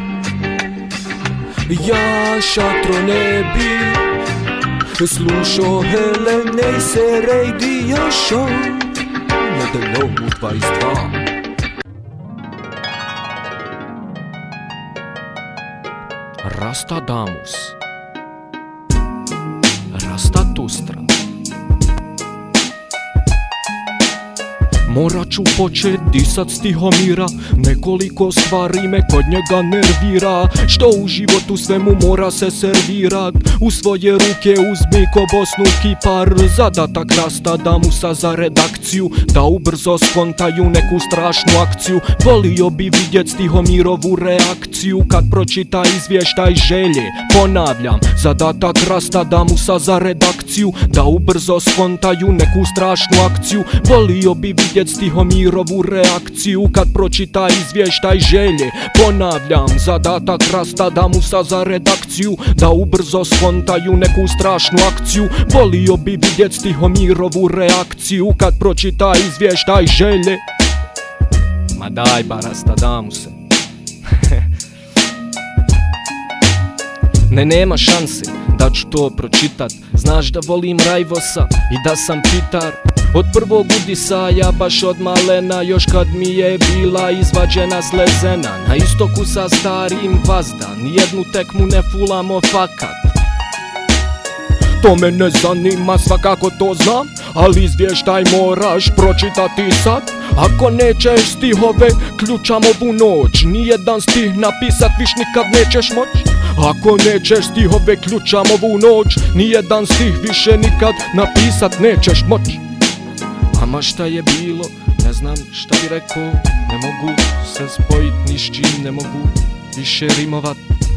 Speaker 1: Ja šatro ne bih slušao Helem Nejse radio show nedeljom u dvadeset dva. Rasta damus, rasta tustra. Morat ću počet disat Stihomira, nekoliko stvari me kod njega nervira. Što u životu svemu mora se servirat, u svoje ruke uzmi ko Bosnu Kipar. Zadatak Rasta damusa za redakciju, da ubrzo skontaju neku strašnu akciju. Volio bi vidjet Stihomirovu reakciju kad pročita izvještaj želje. Ponavljam, zadatak Rasta damusa za redakciju, da ubrzo skontaju neku strašnu akciju. Volio bi vidjet Stihomirovu reakciju kad pročita izvještaj želje. Ponavljam, zadatak Rasta damusa za redakciju, da ubrzo skontaju neku strašnu akciju. Volio bi vidjet Stihomirovu reakciju kad pročita izvještaj želje. Ma daj ba Rasta damuse.
Speaker 3: Ne, nema šanse da ću to pročitat. Znaš da volim Rajvosa i da sam pitar. Od prvog udisa ja baš od malena, još kad mi je bila izvađena slezena. Na istoku sa starim vazda, nijednu tekmu ne fulamo fakat. To me ne zanima, svakako to znam, ali izvještaj moraš pročitati sad. Ako nećeš stihove, ključam ovu noć. Nijedan stih napisat viš nikad nećeš moć. Ako nećeš stihove, ključam ovu noć. Nijedan stih više nikad napisat nećeš moć. Ama šta je bilo, ne znam šta bi rekao. Ne mogu se spojit ni s čim, ne mogu više rimovat.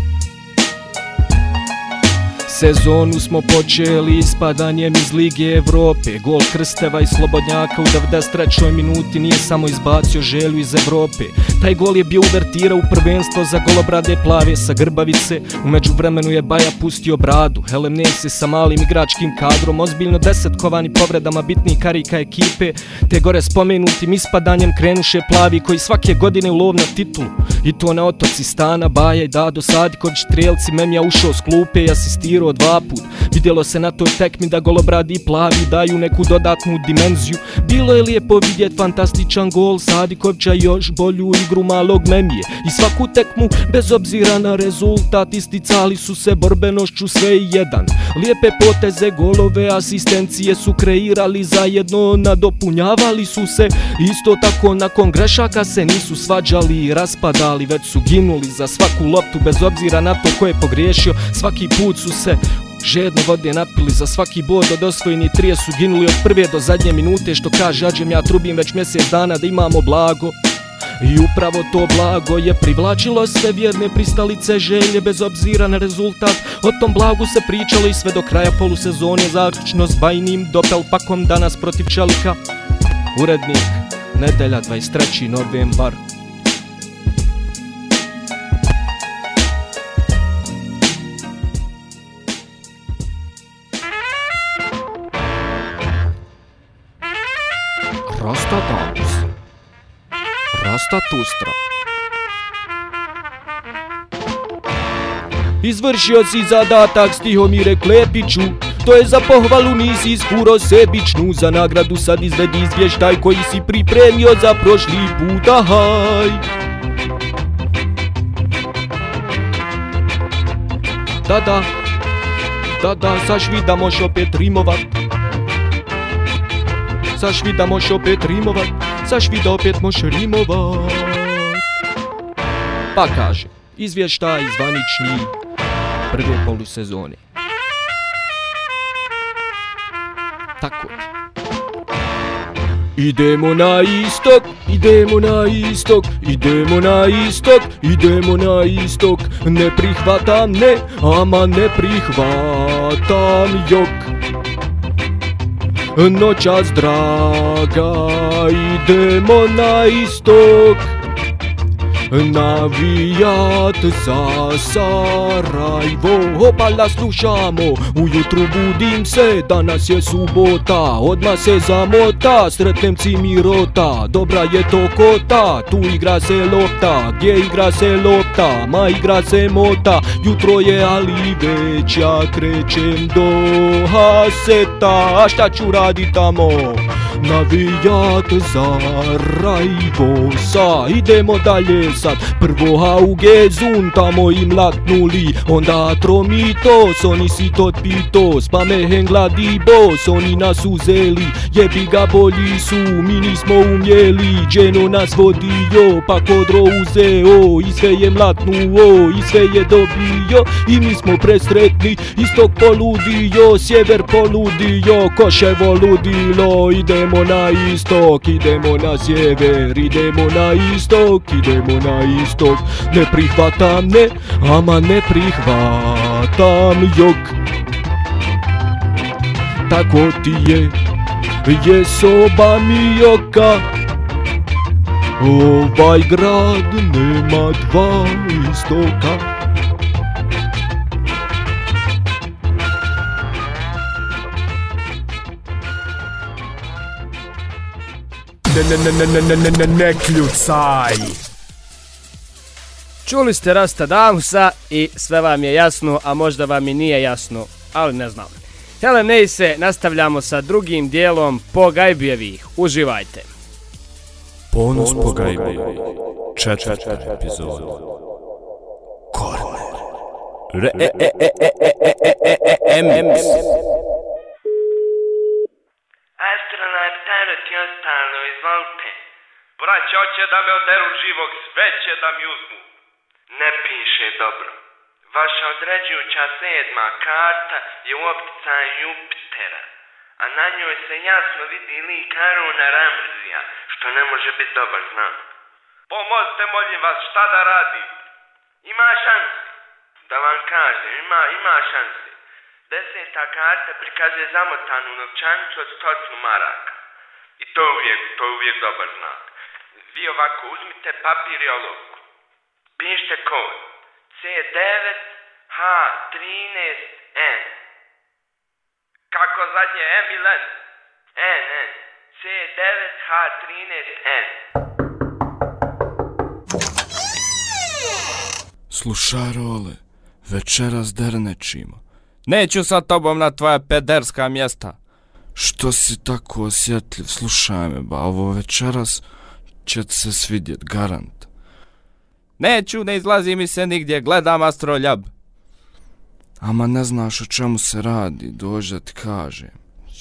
Speaker 3: Sezonu smo počeli ispadanjem iz Lige Evrope. Gol Krsteva i Slobodnjaka u devedeset trećoj minuti nije samo izbacio želju iz Evrope. Taj gol je bio uvertira u prvenstvo za golobrade plave sa Grbavice. U međuvremenu je Baja pustio bradu. Helemnejse sa malim igračkim kadrom, ozbiljno desetkovani povredama bitnih karika ekipe, te gore spomenutim ispadanjem krenuše plavi koji svake godine u lov na titulu. I to na otoci Stana, Baja i Dado Sadiković, Strelci, Memja ušao s klupe i asistirao dva put. Vidjelo se na toj tekmi da golobradi i plavi daju neku dodatnu dimenziju. Bilo je lijepo vidjet fantastičan gol Sadikovića i još bolju igru malog Memije. I svaku tekmu, bez obzira na rezultat, isticali su se borbenošću sve i jedan. Lijepe poteze, golove, asistencije su kreirali zajedno, nadopunjavali su se. Isto tako nakon grešaka se nisu svađali i raspadali, već su ginuli za svaku loptu bez obzira na to ko je pogriješio. Svaki put su se žedno vode napili, za svaki bod od osvojeni trije su ginuli od prve do zadnje minute. Što kaže Adžem, ja trubim već mjesec dana da imamo blago. I upravo to blago je privlačilo sve vjerne pristalice želje bez obzira na rezultat. O tom blagu se pričalo i sve do kraja polusezone, zaključno s bajnim dopelpakom danas protiv Čelika. Urednik, nedelja dvadeset treći novembar. Rasta danas, rasta tustra. Izvršio si zadatak Stihomire Klepiću, to je za pohvalu, nisi iskuro sebičnu. Za nagradu sad izvedi izvještaj koji si pripremio za prošli puta, haj. Da, da, da, da, sašvi da moš opet rimovat. Sašvi da moš opet rimovat, sašvi da opet moš rimovat. Pa kaže, izvještaj zvanični prve polusezone. Tako. Idemo na istok, idemo na istok, idemo na istok, idemo na istok. Ne prihvatam, ne, ama ne prihvatam jok. Noćas draga, idemo na istok, navijat za Sarajevo. Opala slušamo, ujutru budim se, danas je subota, odmah se zamota, sretnem Cimirota, dobra je to kota, tu igra se lopta, gdje igra se lopta, ma igra se mota, jutro je ali već ja krećem do Haseta, a šta ću radit tamo? Navijat za Rajvosa, idemo dalje sad. Prvo Haugezun, tamo im latnuli, onda Atromitos, oni si tot pitos, pa me hengladi bos, oni nas uzeli, jebi ga bolji su, mi nismo umjeli, Dženo nas vodio, pa Kodro uzeo, i sve je mlatnuo, i sve je dobio, i mi smo presretni, istok poludio, sjever poludio, Koševo ludilo, idemo na istok, idemo na sjever, idemo na istok, idemo na istok. Ne prihvatam, ne, ama ne prihvatam jok. Tako ti je, je soba mi joka. Ovaj grad nema dva istoka.
Speaker 9: Ne, ne, ne, ne, ne, ne, ne, ne, ne kljucaj.
Speaker 2: Čuli ste Rastadamusa i sve vam je jasno, a možda vam i nije jasno, ali ne znam. Helenejse, nastavljamo sa drugim dijelom Pogajbijevih. Uživajte.
Speaker 5: Ponos Pogajbije, četvrta epizoda. Korner. Re, e, e, e, e, e, e, e, e, ems.
Speaker 15: Astronaut Tarot i ostalo, izvolite. Braća, hoće da me oderu živog, sve će da mi uzmu. Ne piše dobro. Vaša određujuća sedma karta je u opticaju Jupitera, a na njoj se jasno vidi lik Aruna Ramzija, što ne može biti dobar znak. Pomozite, molim vas, šta da radim? Ima šanse. Da vam kažem, ima, ima šanse. Deseta karta prikazuje zamotanu novčanicu od stotinu maraka. I to uvijek, to uvijek dobar znak. Vi ovako uzmite papir i olovku. Pišite kod C devet H trinaest N. Kako zadnje M ili N? N, N. C devet H trinaest N.
Speaker 5: Slušaj, Role, večeras dernečimo.
Speaker 8: Neću sa tobom na tvoja pederska mjesta.
Speaker 5: Što si tako osjetljiv? Slušaj me, ba, ovo večeras će ti se svidjet, garant.
Speaker 8: Neću, ne izlazi mi se nigdje, gledam Astroljab.
Speaker 5: Ama ne znaš o čemu se radi, dođi da ti kažem.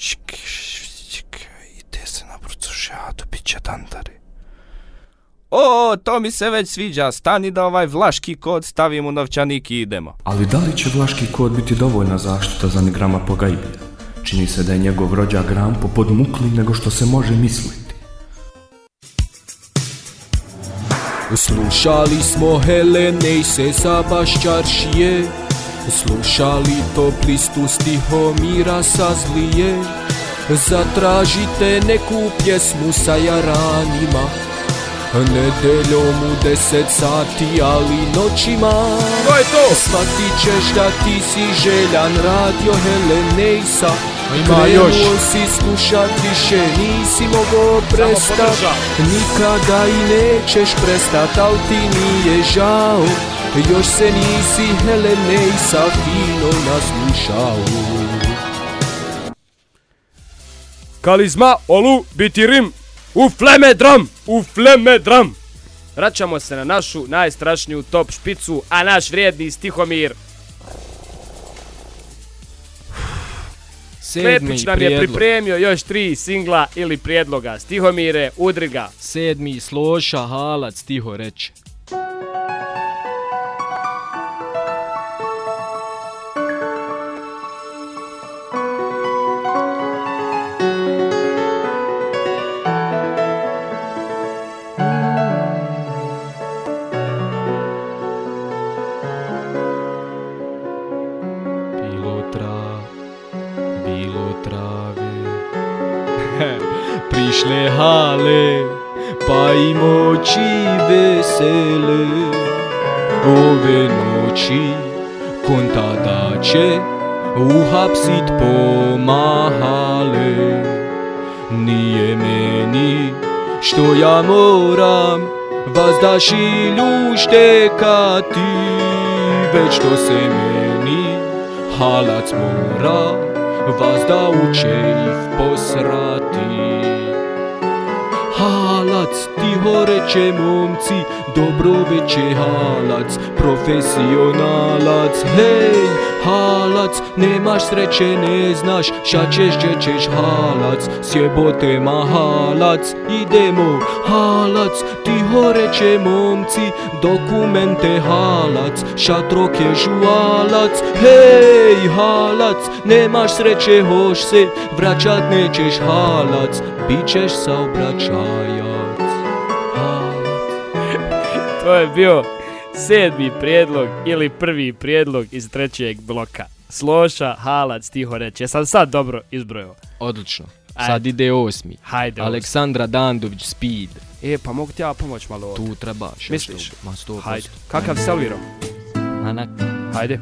Speaker 5: Ide se na brucošijadu, bit će dandari.
Speaker 8: O, to mi se već sviđa, stani da ovaj vlaški kod stavim u novčanik i idemo.
Speaker 16: Ali da li će vlaški kod biti dovoljna zaštita za Negrama Pogajbija? Čini se da je njegov rođak Gram popodmukli nego što se može misliti.
Speaker 3: Slušali smo Helenejse sa Baščaršije, slušali toplistu Stihomira sa Zlije. Zatražite neku pjesmu sa jaranima, nedeljom u deset sati, ali noćima.
Speaker 2: To je to!
Speaker 3: Shvatit ćeš da ti si željan radio Helenejsa.
Speaker 2: Ima još.
Speaker 3: Krenuo si slušat, više nisi mogao prestat. Nikada i nećeš prestat, al ti nije žao. Još se nisi Helenejsa fino naslušao.
Speaker 2: Kalizma, olu, bitirim, u flemedram, u flemedram. Vraćamo se na našu najstrašniju top špicu, a naš vrijedni Stihomir Klepić nam je pripremio još tri singla ili prijedloga. Stihomire, udri ga.
Speaker 3: Sedmi, Sloša Halac, tiho reče. Prišle hale, pa i moći vesele, ove noći konta da će uhapsit pomahale. Nije meni što ja moram vas daš i ljuštekati, već što se meni halac mora vas da uče i posrati. Halac, tiho reče momci, dobro veče halac, profesionalac, hej, halac, nemaš sreće, ne znaš, ša ćeš, gdje ćeš halac, sjebote ma halac, idemo, halac, tiho reče momci, dokumente halac, šatrok je žualac, hej, halac, nemaš sreće, hoš se, vraćat nećeš halac, bit ćeš saobraćajac.
Speaker 2: To je bio sedmi prijedlog ili prvi prijedlog iz trećeg bloka. Sloša Halac, tiho reče. Jesam sad dobro izbrojao?
Speaker 3: Odlično. Sad ide osmi.
Speaker 2: Hajde.
Speaker 3: Aleksandra Dandović, Speed.
Speaker 2: E, pa mogu ti ja pomoć malo ovdje?
Speaker 3: Tu trebaš.
Speaker 2: Misliš?
Speaker 3: Ma sto posto.
Speaker 2: Hajde. Kakav Selvirom?
Speaker 3: Anak.
Speaker 2: Hajde.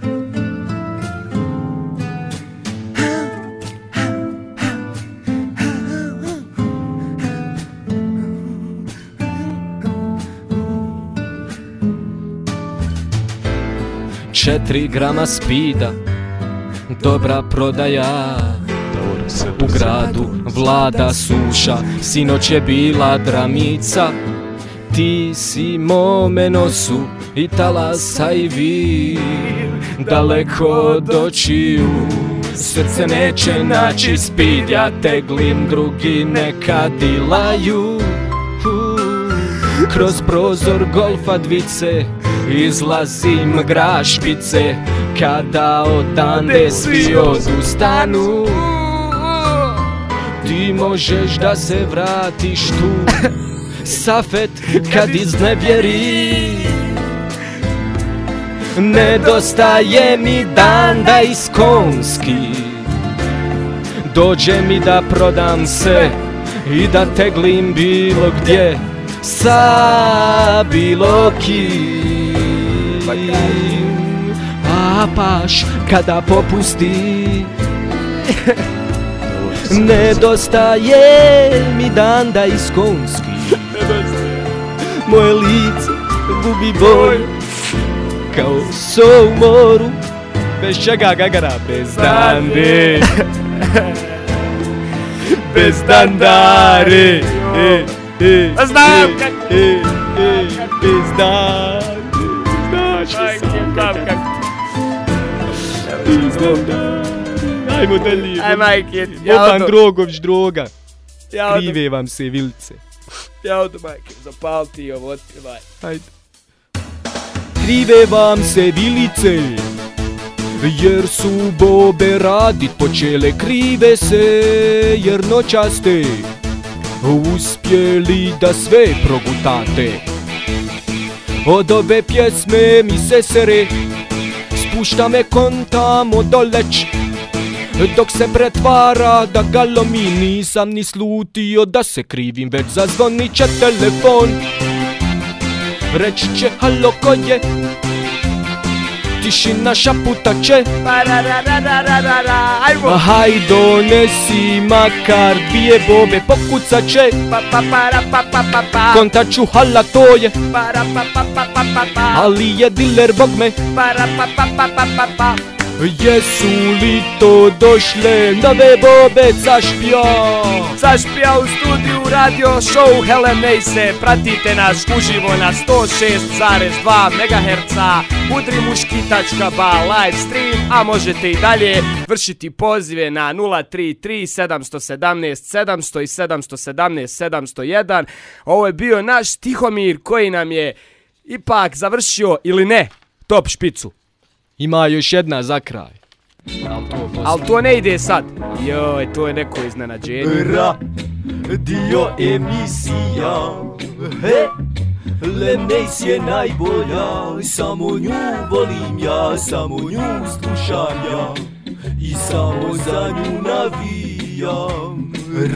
Speaker 3: četiri grama spida, dobra prodaja. U gradu vlada suša, sinoć je bila dramica. Ti si mome nosu i talasa i vir, daleko od očiju srce neće naći spid. Ja teglim, drugi neka dilaju. Kroz prozor golfa dvice izlazim grašpice, kada odande svi odustanu. Ti možeš da se vratiš tu, Safet, kad iznevjeri. Nedostaje mi danda iz konski, dođe mi da prodam se i da teglim bilo gdje sa bilo kim. A paš kada popusti, nedostaje mi danda iz konski. Moje lice gubi boju kao so u moru, bez čega gagara, bez dande, bez dandare, e, e,
Speaker 2: znam
Speaker 3: e, e, e, bez dande. Znaš sam kako. Bez dandare. Ajmo dalje.
Speaker 2: Aj majke,
Speaker 3: Boban Drogović droga. Krive vam se vilice.
Speaker 2: Ja odu majke, zapal ti ovo, otpivaj.
Speaker 3: Ajde. Krive vam se vilice, jer su bobe radit počele. Krive se, jer noćas ste uspjeli da sve progutate. Od ove pjesme mi se sere, spušta me kontamo doleć, dok se pretvara da ga lomi. Nisam ni slutio da se krivim, već zazvonit će telefon. Reći će halo ko je, tišina šaputa će. Haj donesi makar dvije bobe, pokucat će. Kontat ću hala to je, ali je diler bog me. Jesu li to došle nove bobe zašpija?
Speaker 2: Zašpija u studiju radio show Helen Neise. Pratite nas uživo na sto šest zarez dva megaherca udrimuški tačka ba live stream, a možete i dalje vršiti pozive na nula tri tri sedam jedan sedam sedam zero zero i sedam jedan sedam sedam zero jedan. Ovo je bio naš Tihomir koji nam je ipak završio, ili ne, top špicu.
Speaker 3: Ima još jedna za kraj.
Speaker 2: Al to ne ide sad. Joj, to je neko iznenađenje.
Speaker 3: Radio emisija, he, Lemnejs je najbolja. Samo nju volim ja, samo nju slušam ja i samo za nju navijam.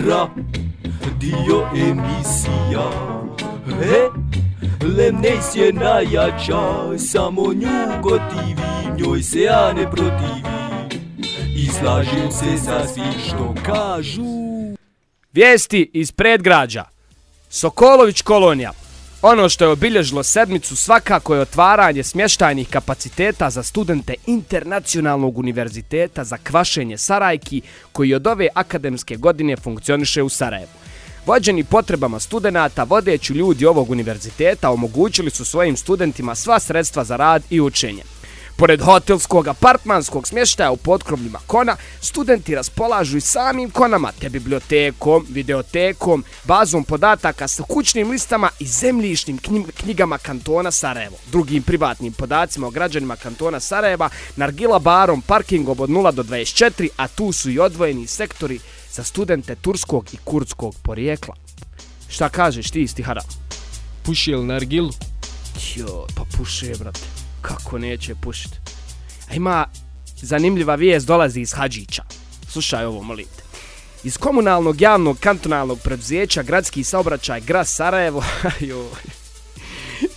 Speaker 3: Radio emisija, he, Lemnejs je najjača, samo nju gotivim, njoj se ja ne protivim i slažem se sa svim što kažu.
Speaker 2: Vijesti iz predgrađa. Sokolović kolonija. Ono što je obilježilo sedmicu svakako je otvaranje smještajnih kapaciteta za studente Internacionalnog univerziteta za kvašenje Sarajki, koji od ove akademske godine funkcioniše u Sarajevu. Vođeni potrebama studenata, vodeći ljudi ovog univerziteta omogućili su svojim studentima sva sredstva za rad i učenje. Pored hotelskog apartmanskog smještaja u potkrovljima kona, studenti raspolažu i samim konama, te bibliotekom, videotekom, bazom podataka sa kućnim listama i zemljišnim knjigama kantona Sarajevo, drugim privatnim podacima o građanima kantona Sarajeva, nargila barom, parkingom od nula do dvadeset četiri, a tu su i odvojeni sektori za studente turskog i kurdskog porijekla. Šta kažeš ti, Stihara?
Speaker 3: Puši li nargilu?
Speaker 2: Jo, pa puše, brate. Kako neće pušit? A ima zanimljiva vijest, dolazi iz Hadžića. Slušaj ovo, molim te. Iz komunalnog javnog kantonalnog preduzeća Gradski saobraćaj Grad Sarajevo, joj,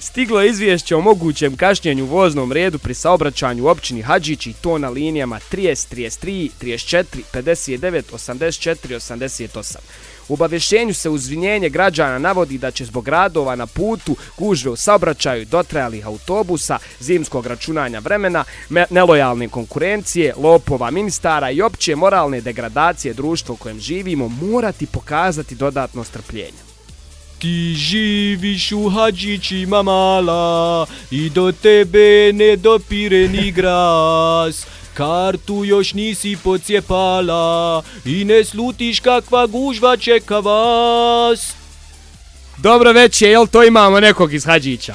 Speaker 2: Stiglo je izvješće o mogućem kašnjenju u voznom redu pri saobraćanju u općini Hadžić i to na linijama trideset, trideset tri, trideset četiri, pedeset devet, osamdeset četiri, osamdeset osam. U obavještenju se uz izvinjenje građana navodi da će zbog radova na putu, gužve u saobraćaju, dotrajalih autobusa, zimskog računanja vremena, nelojalne konkurencije, lopova ministara i opće moralne degradacije društva u kojem živimo morati pokazati dodatno strpljenje.
Speaker 3: Ti živiš u Hadžićima mala i do tebe ne dopire ni gras. Kartu još nisi pocijepala i ne slutiš kakva gužva čeka vas.
Speaker 2: Dobro večer, jel to imamo nekog iz Hadžića?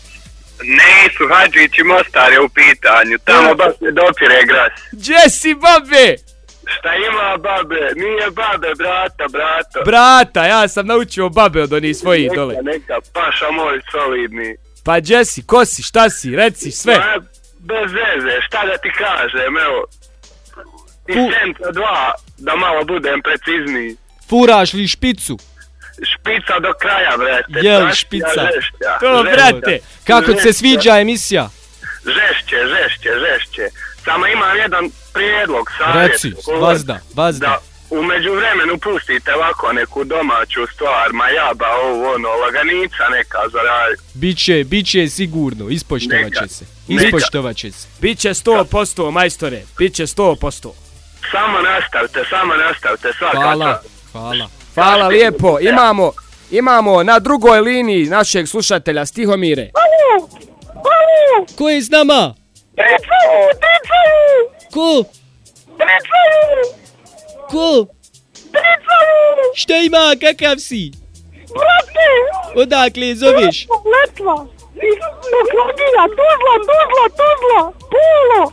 Speaker 17: Nisu Hadžić i Mostar je u pitanju, tamo baš ne dopire gras.
Speaker 2: Gdje si, babe?
Speaker 17: Šta ima babe? Nije babe, brata, brata.
Speaker 2: Brata, ja sam naučio babe od onih svojih
Speaker 17: neka,
Speaker 2: dole.
Speaker 17: Neka, paša moj solidni.
Speaker 2: Pa gdje si, ko si, šta si, reci sve.
Speaker 17: Pa, bez veze, šta da ti kažem, evo. Iz centra dva, da malo budem precizniji.
Speaker 3: Furaš li špicu?
Speaker 17: Špica do kraja, brate.
Speaker 3: Jel špica?
Speaker 17: Žešća,
Speaker 2: to, brate.
Speaker 3: Kako ti se sviđa emisija?
Speaker 17: Žešće, žešće, žešće. Samo imam jedan prijedlog, savjet.
Speaker 3: Reci, vazda, vazda.
Speaker 17: Da u međuvremenu pustite ovako neku domaću stvar, majaba, ovo, ono, laganica neka za raj.
Speaker 3: Biće, biće sigurno, ispoštovat će se. Ispoštovat će se.
Speaker 2: Biće sto posto, majstore, biće sto posto.
Speaker 17: Samo nastavite, samo nastavite, svaka
Speaker 3: Hvala, hvala.
Speaker 2: Hvala lijepo, imamo, imamo na drugoj liniji našeg slušatelja Stihomire.
Speaker 11: Alo, alo.
Speaker 3: Ko je s nama?
Speaker 11: Tricu, tricu.
Speaker 3: Ko?
Speaker 11: Tricu.
Speaker 3: Ko?
Speaker 11: Tricu.
Speaker 3: Šta ima, kakav si?
Speaker 11: Brate.
Speaker 3: Odakle zoveš?
Speaker 11: Letva. Naklodina, Tuzla, Tuzla, Tuzla. Pulo.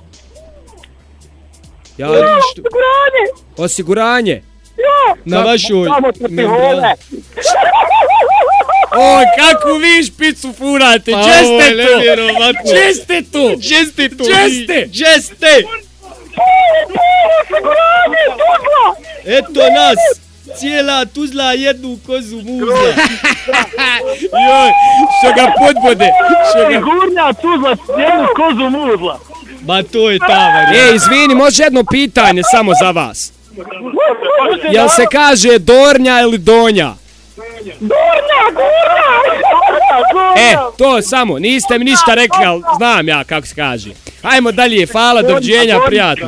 Speaker 2: Ja,
Speaker 11: osiguranje.
Speaker 2: Osiguranje?
Speaker 11: Ja.
Speaker 3: Na vašoj membrani.
Speaker 2: O, kakvu vi špicu furate,
Speaker 3: pa
Speaker 2: česte tu, česte tu,
Speaker 3: česte tu,
Speaker 2: česte,
Speaker 3: česte.
Speaker 11: Osiguranje, Tuzla.
Speaker 3: Eto nas, cijela Tuzla jednu kozu muzla.
Speaker 2: Joj, što ga podbode.
Speaker 18: Sigurnja Tuzla jednu kozu muzla.
Speaker 3: Ma to je ta varijanta.
Speaker 2: E, izvini, može jedno pitanje samo za vas. Jel se kaže Dornja ili Donja?
Speaker 11: Dornja, Dornja.
Speaker 2: E, to samo, niste mi ništa rekli, ali znam ja kako se kaže. Hajmo dalje, hvala, doviđenja, prijatno.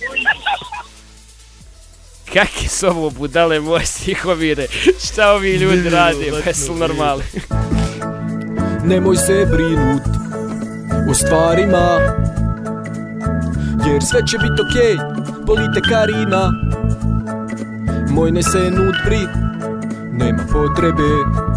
Speaker 2: Kakve su ovo budale moje Stihomire, šta ovi ljudi rade, jesu normalni.
Speaker 3: Nemoj se brinut o stvarima, jer sve će bit okej, bolite Karina. Moj ne se nut pri, nema potrebe,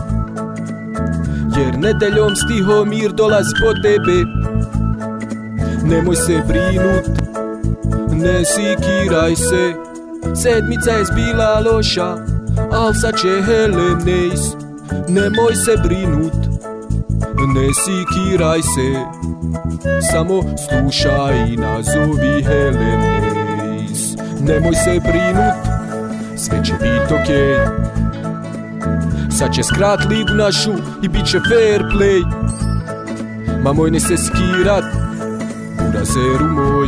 Speaker 3: jer nedeljom Stihomir dolazi po tebe. Nemoj se brinut, ne sikiraj se, sedmica je zbila loša, al sad će Helenejs. Nemoj se brinut, ne sikiraj se, samo slušaj i nazovi Helenejs. Nemoj se brinut, sve će bit okej, sad će skrat ligu našu i bit će fair play. Ma moj ne se skirat, burazeru moj,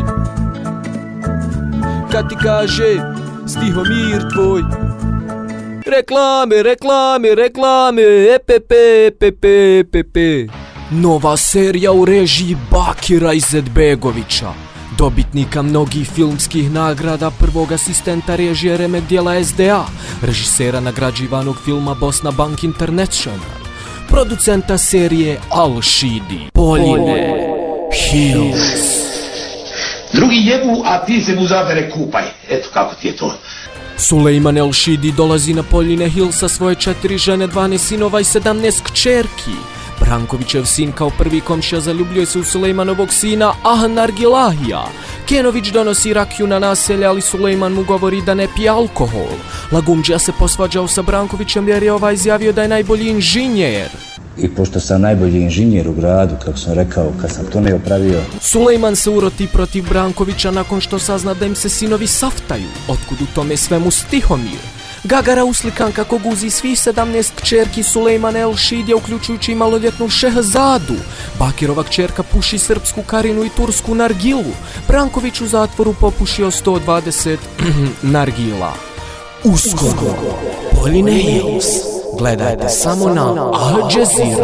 Speaker 3: kad ti kaže Stihomir tvoj. Reklame, reklame, reklame, epp, epp, epp. Nova serija u režiji Bakira Izetbegovića, dobitnika mnogih filmskih nagrada, prvog asistenta režije remek dijela es de a, režisera nagrađivanog filma Bosna Bank International, producenta serije Al Shidi, Poljine Hills.
Speaker 19: Drugi jebu, a ti se muzafere kupaj. Eto kako ti je to.
Speaker 3: Sulejman El Shidi dolazi na Poljine Hills sa svoje četiri žene, dvanaest sinova i sedamnaest kćerki. Brankovićev sin kao prvi komšija zaljubljuje se u Sulejmanovog sina Ahnar Gilahija. Kenović donosi rakiju na naselje, ali Sulejman mu govori da ne pije alkohol. Lagumđija se posvađao sa Brankovićem jer je ovaj izjavio da je najbolji inženjer.
Speaker 20: I pošto sam najbolji inženjer u gradu, kako sam rekao, kad sam to ne opravio...
Speaker 3: Sulejman se uroti protiv Brankovića nakon što sazna da im se sinovi saftaju. Otkud u tome svemu Stihomir? Gagara uslikan kako guzi svih sedamnaest kćerki Sulejmana El Šidija, uključujući i maloljetnu Šehzadu. Bakirova kćerka puši srpsku Karinu i tursku nargilu. Branković u zatvoru popušio sto dvadeset nargila. Uskoro, Poline Hills. Gledajte samo na Al Jazeera.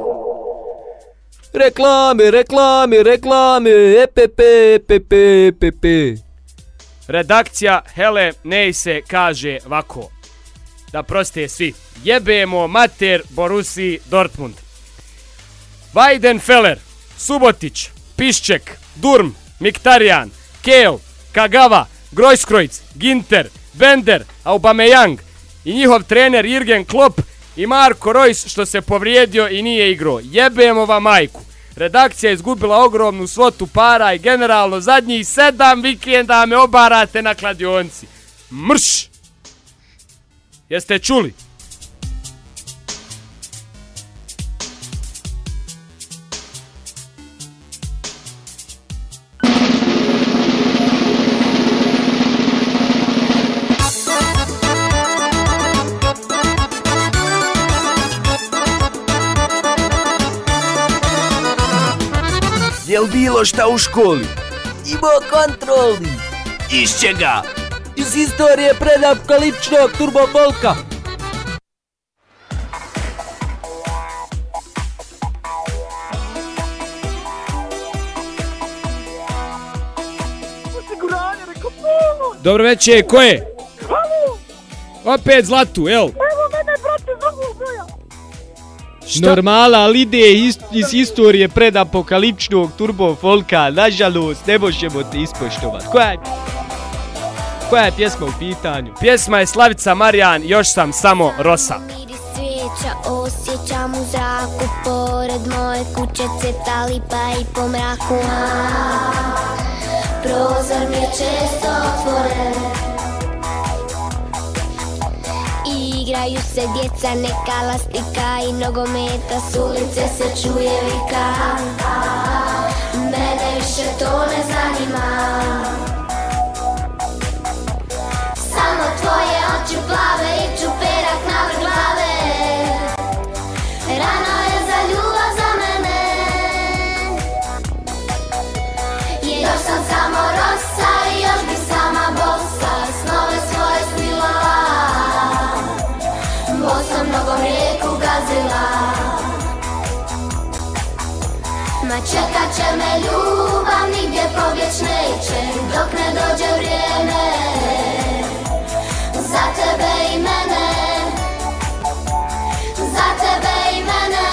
Speaker 3: Reklame, reklame, reklame, epp, epp, epp.
Speaker 2: Redakcija Hele Neise kaže ovako. Da proste svi. Jebemo mater Borussiji Dortmund. Weidenfeller, Subotić, Pišček, Durm, Mkhitaryan, Kehl, Kagawa, Grojskreutz, Ginter, Bender, Aubameyang i njihov trener Jürgen Klopp i Marko Reus što se povrijedio i nije igrao. Jebemo vam majku. Redakcija je izgubila ogromnu svotu para i generalno zadnjih sedam vikenda me obarate na kladionci. Mrš! Jeste čuli?
Speaker 14: Jel bilo šta u školi? Imao kontrolni. Iz čega? Iz istorije predapokaliptičnog turbofolka.
Speaker 2: Dobro večer, ko je? Opet Zlatu, jel?
Speaker 11: Evo mene, brate, zovu Boja.
Speaker 3: Normala, ali ide iz, iz istorije predapokaliptičnog turbofolka. Nažalost, ne možemo te ispoštovati. Koja je, koja je pjesma u pitanju?
Speaker 2: Pjesma je Slavica Marijan, Još sam samo rosa.
Speaker 21: Svijeća osjećam u zraku, pored moje kuće cveta lipa i po mraku. Prozor mi je često otvoren, igraju se djeca, neka lastika i nogometa, s ulice se čuje vika. Mene više to ne zanima, samo tvoje oči plave i čuperak navrh glave. Rano je za ljubav za mene, još sam samo rosa i još bi sama bosa, snove svoje snila, bosom nogom rijeku gazila. Ma čekat će me ljubav, nigdje pobjeć neće, dok ne dođe vrijeme za tebe i mene, za tebe i mene.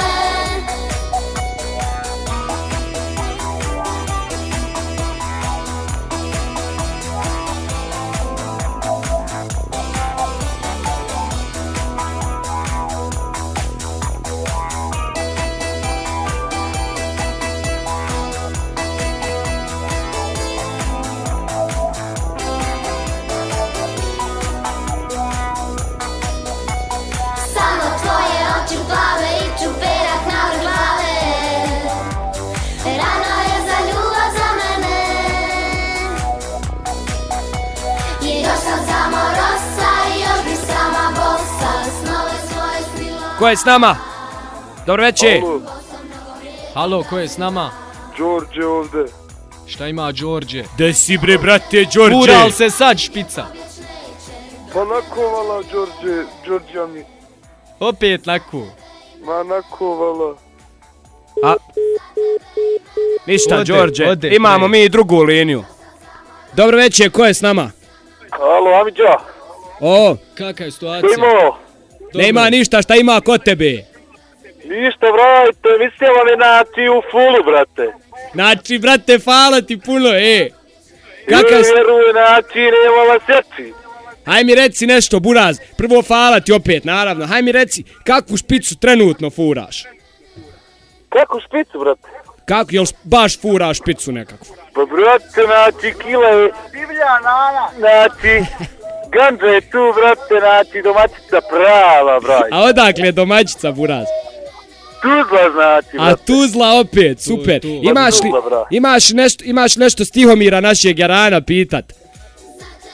Speaker 2: Ko je s nama? Dobro večer.
Speaker 18: Halo.
Speaker 3: Halo, ko je s nama?
Speaker 18: Đorđe ovde.
Speaker 3: Šta ima Đorđe?
Speaker 2: Gde si bre, brate, Đorđe?
Speaker 3: Fural se sad, špica.
Speaker 18: Pa nakovala, Đorđe, Đorđa mi.
Speaker 3: Opet nako.
Speaker 18: Ma nakovala.
Speaker 2: A? Ništa,
Speaker 3: Ode,
Speaker 2: Đorđe,
Speaker 3: ode,
Speaker 2: imamo
Speaker 3: ne.
Speaker 2: mi drugu liniju. Dobro večer, ko je s nama?
Speaker 18: Halo, Amidža.
Speaker 2: O,
Speaker 3: kakva je situacija?
Speaker 18: Što imao?
Speaker 2: Nema ništa, šta ima kod tebe?
Speaker 18: Ništa, brate, mislio vam je naći u fulu, brate.
Speaker 2: Znači, brate, hvala ti puno, e.
Speaker 18: Kakav... Vjeruj, naći, nema vas sjeći.
Speaker 2: Haj mi reci nešto, Buraz. Prvo hvala ti opet, naravno. Haj mi reci, kakvu špicu trenutno furaš?
Speaker 18: Kakvu špicu, brate?
Speaker 2: Kako, jel baš furaš špicu nekakvu?
Speaker 18: Pa, brate, naći, kila je... Divlja, nana. Naći... Ganđa je tu, brate, znači domaćica prava, braj.
Speaker 2: A odakle je domaćica, Buraz?
Speaker 18: Tuzla, znači, brate.
Speaker 2: A Tuzla opet, super.
Speaker 18: Tu, tu.
Speaker 2: Imaš li, imaš nešto, imaš nešto Stihomira našeg Jarana pitat?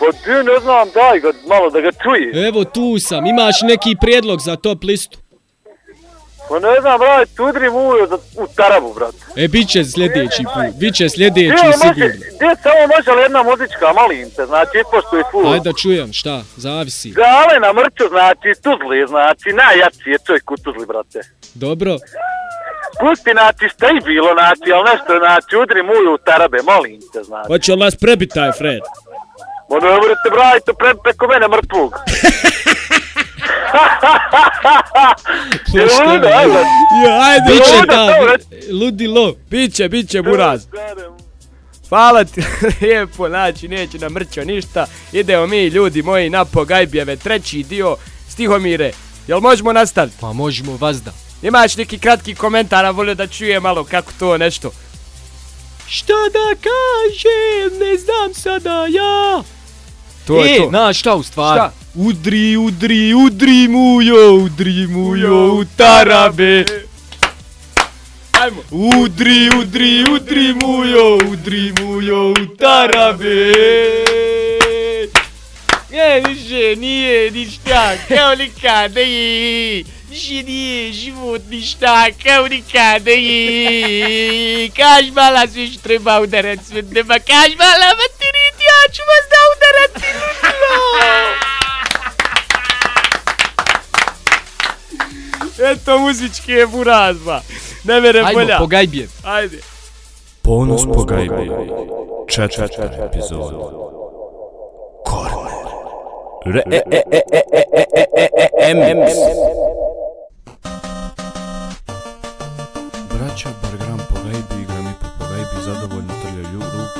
Speaker 18: Pa ti ne znam, daj ga malo da ga čuje.
Speaker 3: Evo tu sam, imaš neki prijedlog za top listu?
Speaker 18: Pa ne znam, brat, udri mujo u tarabu, brat.
Speaker 3: E, bit će sljedeći put, bit će sljedeći sigurno.
Speaker 18: Gdje samo može li jedna muzička, molim te, znači, ispoštuj ful.
Speaker 3: Ajde da čujem, šta, zavisi.
Speaker 18: Gale na mrču, znači, Tuzli, znači, najjači je čovjek u Tuzli, brate.
Speaker 3: Dobro.
Speaker 18: Pusti, znači, šta i bilo, znači, ali nešto, znači, udri muju u tarabe, molim te, znači.
Speaker 2: Hoće li nas prebiti taj Fred?
Speaker 18: Ma ne morate brati, to pred preko mene mrtvog.
Speaker 2: Ajde,
Speaker 3: biće ta, ludilo.
Speaker 2: Biće, biće, buraz. Hvala ti, lijepo, znači, neće nam mrćo ništa. Idemo mi, ljudi moji, na Pogajbijeve, treći dio. Stihomire, jel možemo nastaviti?
Speaker 3: Pa možemo, vazda.
Speaker 2: Imaš neki kratki komentar, a volio da čuje malo kako to nešto.
Speaker 3: Šta da kažem, ne znam sada ja.
Speaker 2: To je
Speaker 3: e,
Speaker 2: to.
Speaker 3: znaš šta u stvari?
Speaker 2: Šta?
Speaker 3: Udri, udri, udri mujo, udri mujo u tarabe.
Speaker 2: Ajmo.
Speaker 3: Udri, udri, udri mujo, udri mujo u tarabe.
Speaker 2: E, više nije ništa, kao nikada je. Više nije život ništa, kao nikada je. Kaž mala, sve što treba udarat sve nema. Kaž mala, materit, ja ću vas da udarati ludilo. Eto muzičke je burazba. Ne mere bolja.
Speaker 3: Ajmo, Pogajbijev.
Speaker 2: Ajde.
Speaker 5: Ponos Pogajbijev. Četvrta epizoda. Korner. Re e e e e e e e e e Braća Bargram Pogajbi igra mi po Pogajbi zadovoljno trljaju ruku.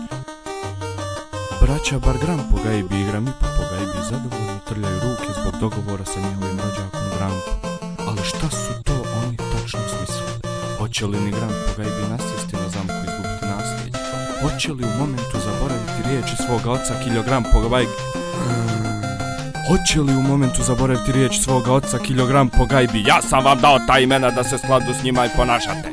Speaker 5: Braća Bargram Pogajbi igra mi po Pogajbi zadovoljno trljaju ruke zbog dogovora sa njihovim rođakom Grampom. Ali šta su to oni tačno smislili? Hoće li ni Gramp Pogajbi nasjesti na zamku i izgubiti nasljeđe? Hoće li u momentu zaboraviti riječi svoga oca Kilogram Pogajbi? Hoće li u momentu zaboraviti riječ svoga oca Kilogram Pogajbi? Ja sam vam dao ta imena da se skladu s njima i ponašate.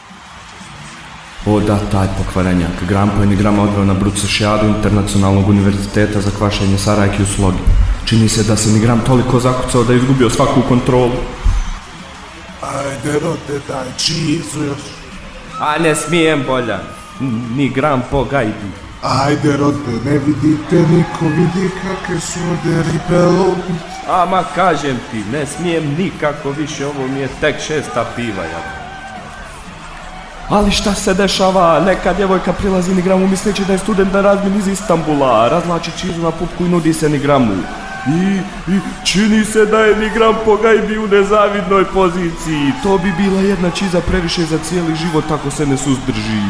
Speaker 16: O da, taj pokvarenjak. Grampo je ni grama odveo na Brucošijadu Internacionalnog univerziteta za kvašenje Sarajki u slogi. Čini se da se ni gram toliko zakucao da je izgubio svaku kontrolu.
Speaker 9: Ajde, rote, daj, čiji su još?
Speaker 8: A ne smijem bolja, ni gram Pogajbi.
Speaker 9: Ajde, rote, ne vidite, niko vidi kakve su ovdje ribe lobić.
Speaker 8: Ama kažem ti, ne smijem nikako više, ovo mi je tek šesta piva, ja.
Speaker 16: Ali šta se dešava? Neka djevojka prilazi Nigramu misleći da je student na razmjeni iz Istambula. Razlači čizu na pupku i nudi se Nigramu. I, i čini se da je Nigram Pogajbi u nezavidnoj poziciji. To bi bila jedna čiza previše za cijeli život ako se ne suzdrži.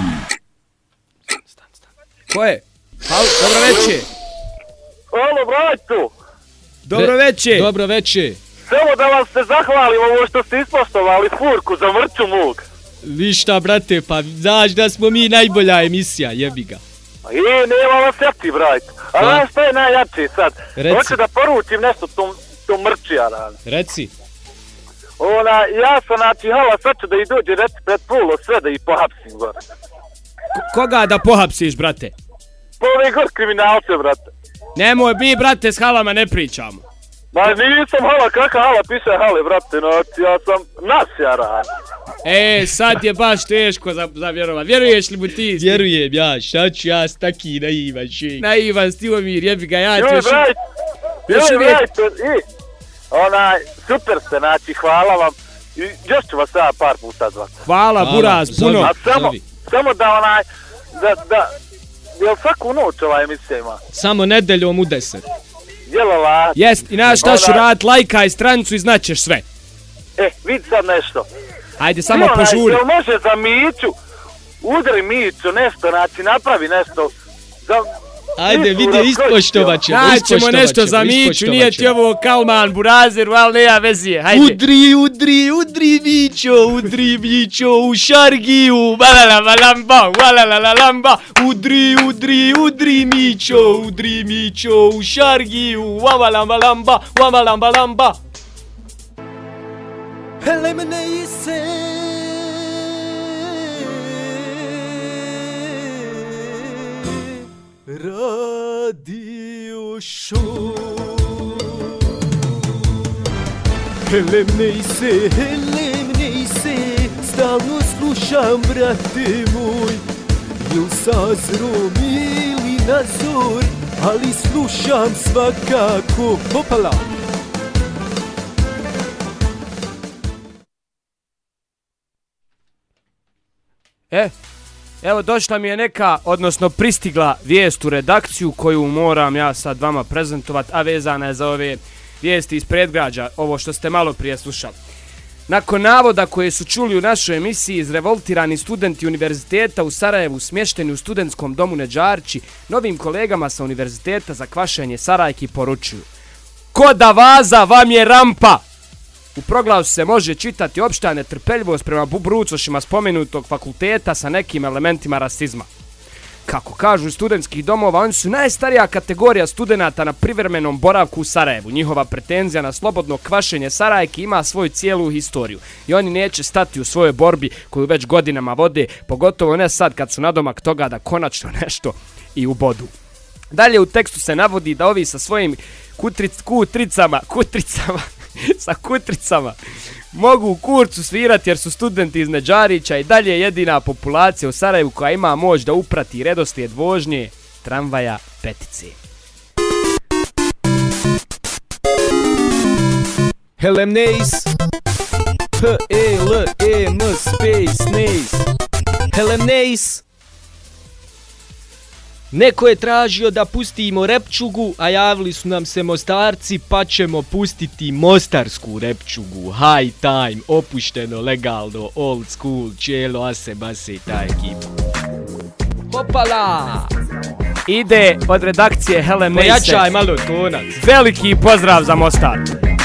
Speaker 2: Ko je? Halo, dobro večer.
Speaker 18: Halo, bratu.
Speaker 2: Dobro večer.
Speaker 3: Dobro večer.
Speaker 18: Samo da vam se zahvalim ovo što ste ispoštovali furku za mrču mug.
Speaker 3: Vi šta, brate, pa znaš da smo mi najbolja emisija, jebi ga.
Speaker 18: I nema vas jati, brat. A znaš šta je najjači sad?
Speaker 3: Reci.
Speaker 18: Hoću da poručim nešto tom, tom mrčijara.
Speaker 3: Reci.
Speaker 18: Ona, ja sam, znači, hala, sad ću da i dođe, reci, pred pulo sve da ih pohapsim, gore.
Speaker 2: Koga da pohapsiš, brate?
Speaker 18: Pa ovi gor kriminalce, brate.
Speaker 2: Nemoj, mi, brate, s halama ne pričamo.
Speaker 18: Ma nisam hala, kaka hala, piše hale, brate, znači, ja sam nasjara.
Speaker 2: E, sad je baš teško za, za vjerovat. Vjeruješ li mu ti?
Speaker 3: Vjerujem ja, šta ću ja s taki naivan šeg.
Speaker 2: Naivan, Stihomir, jebi ga, ja ću
Speaker 18: Joj,
Speaker 2: još...
Speaker 18: braj,
Speaker 2: još
Speaker 18: joj,
Speaker 2: uvijek...
Speaker 18: braj, i, onaj, super ste, znači, hvala vam. I još ću vas sada par puta zvati.
Speaker 2: Hvala, Buraz, puno.
Speaker 18: A samo, samo da onaj, da, da, jel svaku noć ova emisija ima?
Speaker 3: Samo nedeljom u deset.
Speaker 18: Jelala?
Speaker 2: Jest, i znaš šta ću rad, lajkaj stranicu i znaćeš sve.
Speaker 18: E, vidi sad nešto.
Speaker 2: Ajde, samo požuri.
Speaker 18: Jel može za Miću, udri Miću, nešto, znači, napravi nešto. Za...
Speaker 3: Ajde, vidi, ispoštovat ćemo,
Speaker 2: naćemo nešto za Miću, nije ti ovo Kalman, Burazeru, ali nema vezije, hajde.
Speaker 3: Udri, udri, udri Mićo, udri Mićo u šargiju,
Speaker 2: valalalamba, valalalamba.
Speaker 3: Udri, udri, udri Mićo, udri Mićo u šargiju, valalalamba, valalalamba.
Speaker 1: Elemne ise Radio
Speaker 3: došao. Helem nej se, helem nej se, stalno slušam, brate moj. Jel sazrom ili nazor, ali slušam svakako. Hopala!
Speaker 2: E, evo došla mi je neka, odnosno pristigla vijest u redakciju koju moram ja sad vama prezentovati, a vezana je za ove vijesti iz predgrađa, ovo što ste malo prije slušali. Nakon navoda koje su čuli u našoj emisiji, izrevoltirani studenti univerziteta u Sarajevu smješteni u studentskom domu Neđarići novim kolegama sa univerziteta za kvašenje Sarajki poručuju: ko da vaza vam je rampa! U proglasu se može čitati opšta netrpeljivost prema brucošima spomenutog fakulteta sa nekim elementima rasizma. Kako kažu iz studentskih domova, oni su najstarija kategorija studenata na privremenom boravku u Sarajevu. Njihova pretenzija na slobodno kvašenje Sarajki ima svoju cijelu historiju i oni neće stati u svojoj borbi koju već godinama vode, pogotovo ne sad kad su nadomak toga da konačno nešto i ubodu. Dalje u tekstu se navodi da ovi sa svojim kutric, kutricama, kutricama, sa kutricama mogu u kurcu svirati jer su studenti iz Neđarića i dalje jedina populacija u Sarajevu koja ima moć da uprati redoslijed vožnje tramvaja petice.
Speaker 3: Helem neis, H E L E M space neis, helem neis. Neko je tražio da pustimo repčugu, a javili su nam se Mostarci, pa ćemo pustiti mostarsku repčugu. High time, opušteno, legalno, old school, čelo, ase, base i ta ekipa. Hopala!
Speaker 2: Ide od redakcije Helem Neise.
Speaker 3: Pojačaj malo tonac.
Speaker 2: Veliki pozdrav za Mostar.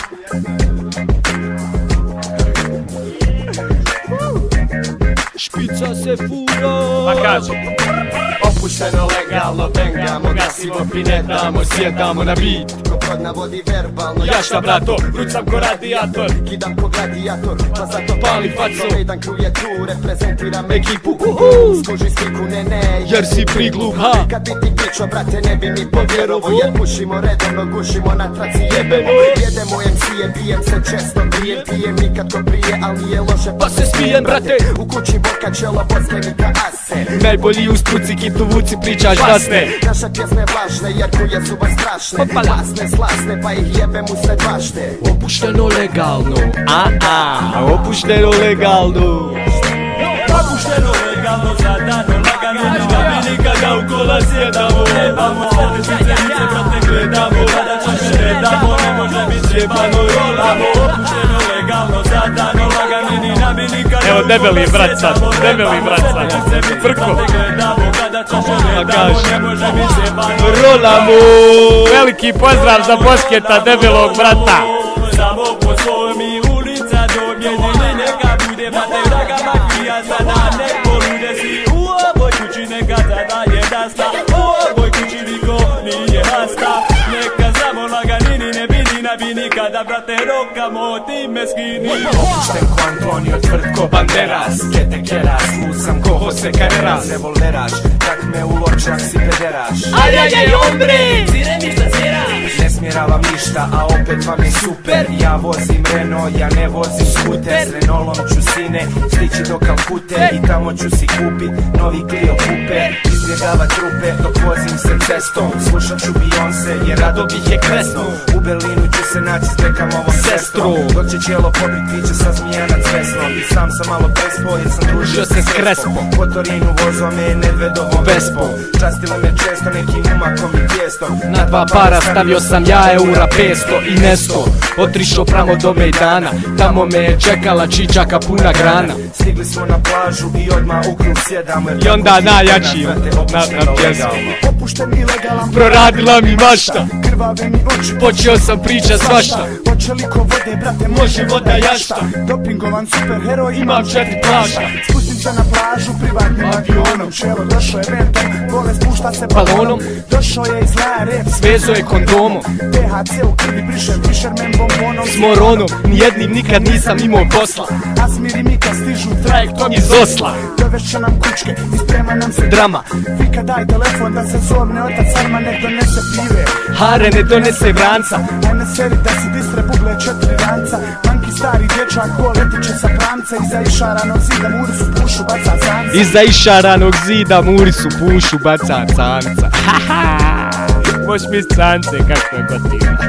Speaker 3: Špica se fura.
Speaker 2: Pa kaže.
Speaker 1: Opušteno, legalno, bengamo, gasivo, pinetamo, sjedamo na beat. Ko god navodi verbalno, ja šta brato, vrucam ko radijator, kidam ko gladijator, pa zato pali faco. Jedan crew je tu, reprezentiram ekipu, uhu, skuži sliku, ne ne, jer si priglup, ha. Kad bi ti pričao, brate, ne bi mi povjerovo, jer pušimo redovno, gušimo na traci, jebemo. Jedemo em ce-je, bijem se često, bijem, pijem nikad ko prije, ali nije loše, pa se smijem, brate. U kući borka, čelo, boskenika, ase.
Speaker 3: Najbolji u struci, kitu vuci, pričaš glasne.
Speaker 1: Naše pjesme važne, jer kuje su baš strašne. Glasne, slasne, pa ih jebem u sve bašte.
Speaker 3: Opušteno legalno, a a, opušteno legalno.
Speaker 4: Opušteno legalno, zadano, lagano, ništa mi nikada u kola sjedamo. Jebamo, sve svice, brate, gledamo, rada čaše redamo, ne može biti jebano, rolamo. Opušteno legalno, zadano, lagano, ni na mi nikada.
Speaker 2: Evo debeli brat sad, debeli brat sad, frko.
Speaker 3: A kaži, rolamo.
Speaker 2: Veliki pozdrav za Bosketa, debelog brata.
Speaker 4: Samo po svomi ulica dobjedine, neka bude brate vraga mafija, sada ne polude si. U ovoj kući neka sada je dasta, u ovoj kući niko nije hasta. Neka znamo laganini, ne bini na bini, kada brate rokamo ti me skini.
Speaker 1: Opušten ko Antonio, tvrd ko Banderas, kete keras, usam ko Jose Carreras. Revolveraš, tak me u očak si pederaš.
Speaker 4: Aj, aj, aj, ombre, zire mi šta zvjeraš.
Speaker 1: Ne smjeravam ništa, a opet vam je super. Ja vozim Renault, ja ne vozim skuter. S Renaultom ću sine stići do Kalkute i tamo ću si kupit novi Clio Coupe. Izbjegavat trupe dok vozim se cestom. Slušat ću Beyoncé jer rado bih je kresno. U Berlinu ću se naći s Beckhamovom sestrom. Dok će čelo pobit piće sa zmijanac vesnom. I sam sam malo prespo jer sam družio se s Krespom. Po Torinu vozao me Nedvedovom Vespom. Častili me često nekim umakom i tijestom.
Speaker 3: Na dva para stavio sam ja eura pesto i nesto. Otrišao pramo do Mejdana, tamo me je čekala čičaka puna grana.
Speaker 1: Stigli smo na plažu i odmah u krug sjedamo.
Speaker 3: I onda najjači na, na pjesmu.
Speaker 1: Opušten i legalan,
Speaker 3: proradila mi mašta.
Speaker 1: Krvave mi oči,
Speaker 3: počeo sam pričat svašta.
Speaker 1: Hoće liko vode, brate,
Speaker 3: može voda jašta.
Speaker 1: Dopingovan superheroj,
Speaker 3: imam četiri plašta.
Speaker 1: Spustim
Speaker 6: će na plažu privatnim avionom. Čelo došao je ventom, gole spušta se balonom. Došao je iz laja rep,
Speaker 3: svezo je kondomom.
Speaker 6: T H C u krvi briše Fisherman bombonom.
Speaker 3: S moronom, nijednim nikad nisam imao posla.
Speaker 6: Asmir i Mika stižu trajektom
Speaker 3: iz Osla.
Speaker 6: Dovešće nam kučke i sprema nam se
Speaker 3: drama.
Speaker 6: Vika daj telefon da se zovne otac Arma nek donese pive.
Speaker 3: Hare ne donese vranca.
Speaker 6: Ajme seri da si distre bugle četiri ranca. Manki stari dječak ko letiće sa pramca. Iza išaranog zida muri su pušu baca canca.
Speaker 3: Iza išaranog zida muri su pušu baca canca.
Speaker 2: Možeš mi cance kako je gotiva.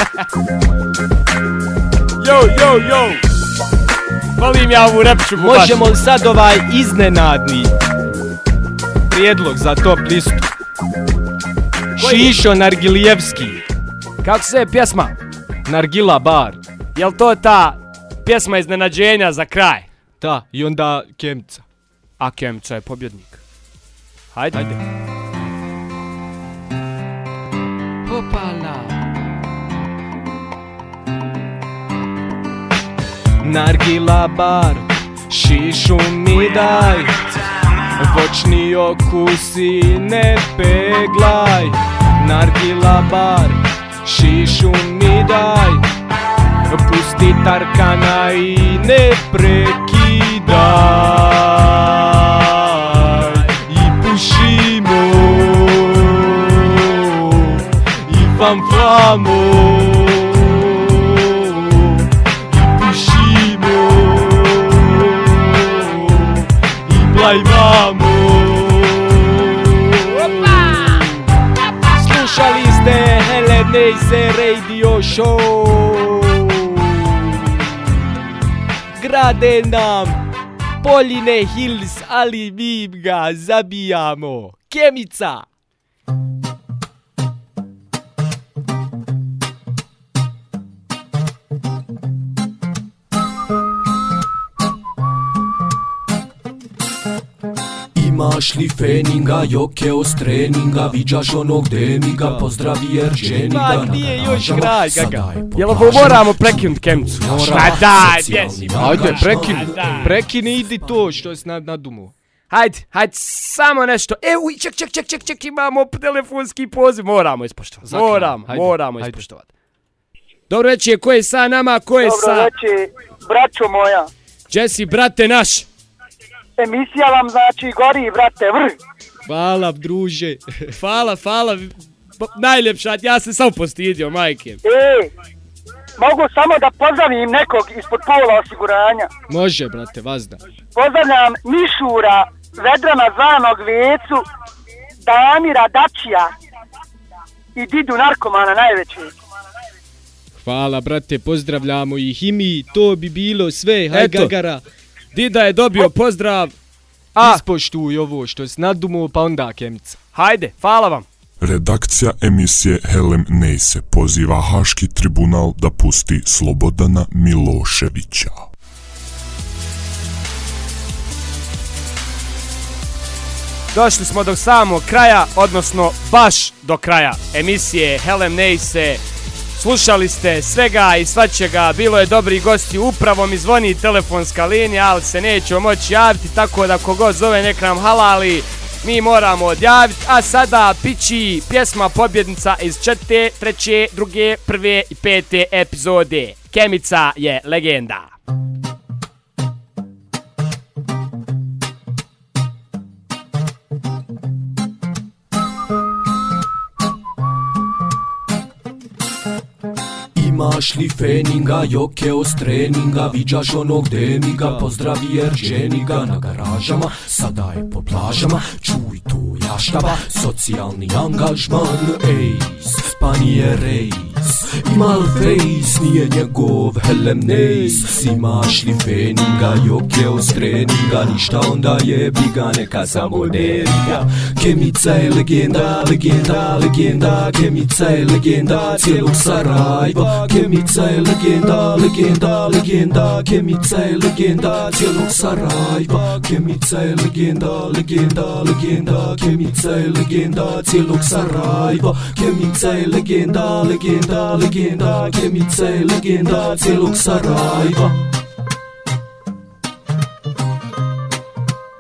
Speaker 2: Yo, yo, yo. Volim ja ovu repču bubaš.
Speaker 3: Možemo li sad ovaj iznenadni prijedlog za top listu? Šišo Nargilijevski.
Speaker 2: Kako se je pjesma?
Speaker 3: Nargila bar.
Speaker 2: Jel to ta pjesma iznenađenja za kraj?
Speaker 3: Da, i onda Kemica.
Speaker 2: A Kemica je pobjednik. Hajde. Hajde.
Speaker 3: Hopala. Nargila bar, šišu mi daj. Voćni okusi ne peglaj. Nargila bar, šišu mi daj. Pusti Tarkana i ne prekidaj. I pušimo i fanfamo. I pušimo i plajvamo. Slušali ste Helen Neise Radio Show. Grade nam Poljine Hills, ali mi ga zabijamo. Kemica!
Speaker 1: Imaš li feninga, jokeo s treninga, viđaš onog demiga, pozdravi Erđeniga.
Speaker 3: Ma nije još kraj, gaga.
Speaker 2: Jel ovo moramo prekinut Kemicu?
Speaker 1: Ma
Speaker 2: daj, gdje.
Speaker 3: Ajde, prekini, prekini, idi to što si nadumo.
Speaker 2: Hajde, hajde, samo nešto. E, uj, ček, ček, ček, ček, ček, imamo telefonski poziv, moramo ispoštovati. Moramo, moramo ispoštovati. Dobro večer, ko je sa nama, ko je sa...
Speaker 6: Dobro večer, braćo moja.
Speaker 2: Gdje si, brate naš?
Speaker 6: Emisija vam znači gori, brate, vrh.
Speaker 3: Hvala, druže.
Speaker 2: Hvala, hvala. Najljepša, ja se sam postidio, majke.
Speaker 6: E, mogu samo da pozdravim nekog ispod pola osiguranja.
Speaker 3: Može, brate, vazda.
Speaker 6: Pozdravljam Mišura, Vedrana zvanog Vecu, Damira Dačija i Didu narkomana najveći.
Speaker 3: Hvala, brate, pozdravljamo ih i mi, to bi bilo sve, haj gagara.
Speaker 2: Dida je dobio pozdrav.
Speaker 3: A ispoštuj ovo što si nadumo, pa onda Kemica.
Speaker 2: Hajde, hvala vam.
Speaker 9: Redakcija emisije Helen Neise poziva Haški tribunal da pusti Slobodana Miloševića.
Speaker 2: Došli smo do samog kraja, odnosno baš do kraja emisije Helen Neise. Slušali ste svega i svačega, bilo je dobri gosti, upravo mi zvoni telefonska linija, ali se nećemo moći javiti, tako da kogod zove nek nam halali, mi moramo odjaviti. A sada pići pjesma pobjednica iz četvrte, treće, druge, prve i pete epizode. Kemica je legenda.
Speaker 1: Imaš li feninga, jokeo s treninga, viđaš onog demiga, pozdravi Erđeniga. Na garažama, sada je po plažama, čuj tu jaštaba, socijalni angažman, ejs, pa nije rejs. Imal fejs, nije njegov Helen Neise. Imaš li feninga, jokeo s treninga, ništa onda jebi ga, neka samo nerija. Kemica je legenda, legenda, legenda, Kemica je legenda cijelog Sarajeva. Kemica je legenda, legenda, legenda, Kemica je legenda cijelog Sarajeva. Kemica je legenda, legenda, legenda, Kemica je legenda cijelog Sarajeva. Kemica je legenda, legenda, legenda, Kemica je legenda cijelog Sarajeva.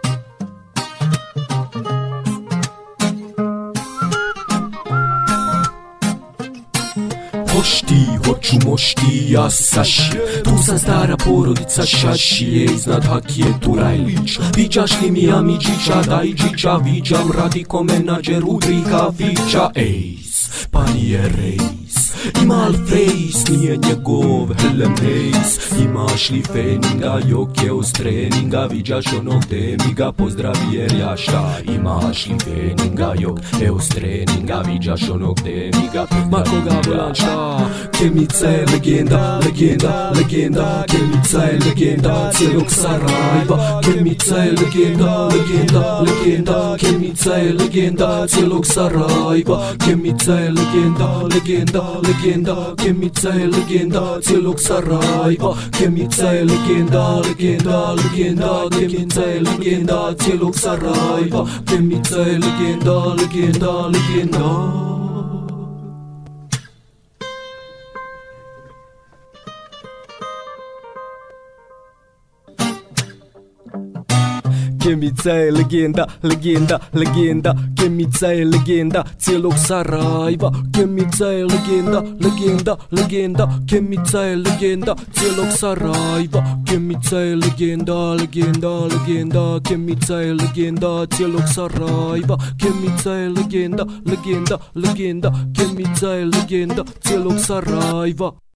Speaker 1: Hoš ti, hoću, moš ti, ja Saši. Tu sam stara porodica Šašije, iznad Hakije Turajlić. Viđaš li mi Amidžića, Dajđića, viđam Radiko menadžeru Driha Vića. Ejs, pa nije rejs, ima li fejs, nije njegov Helen Hayes. Imaš li feninga, joke uz treninga, viđaš onog gde mi ga pozdravi jer ja šta. Imaš li feninga, jok, e uz treninga, viđaš onog gde mi ga pozdravi. Ma koga volan šta, Kemica je legenda, legenda, legenda. Kemica je legenda cijelog Sarajeva. Kemica je legenda, legenda, legenda. Kemica je legenda cijelog Sarajeva. Kemica je legenda, legenda, legenda. Kemica je legenda cijelog Sarajeva. Kemica je legenda, legenda, legenda. Kemica je legenda cijelog Sarajeva. Kemica je legenda, legenda, legenda.
Speaker 3: Kemica je legenda, legenda, legenda. Kemica je legenda cijelog Sarajeva. Kemica je legenda, legenda, legenda. Kemica je legenda cijelog Sarajeva. Kemica je legenda, legenda, legenda. Kemica je legenda cijelog Sarajeva. Kemica je legenda, legenda, legenda. Kemica je legenda cijelog Sarajeva.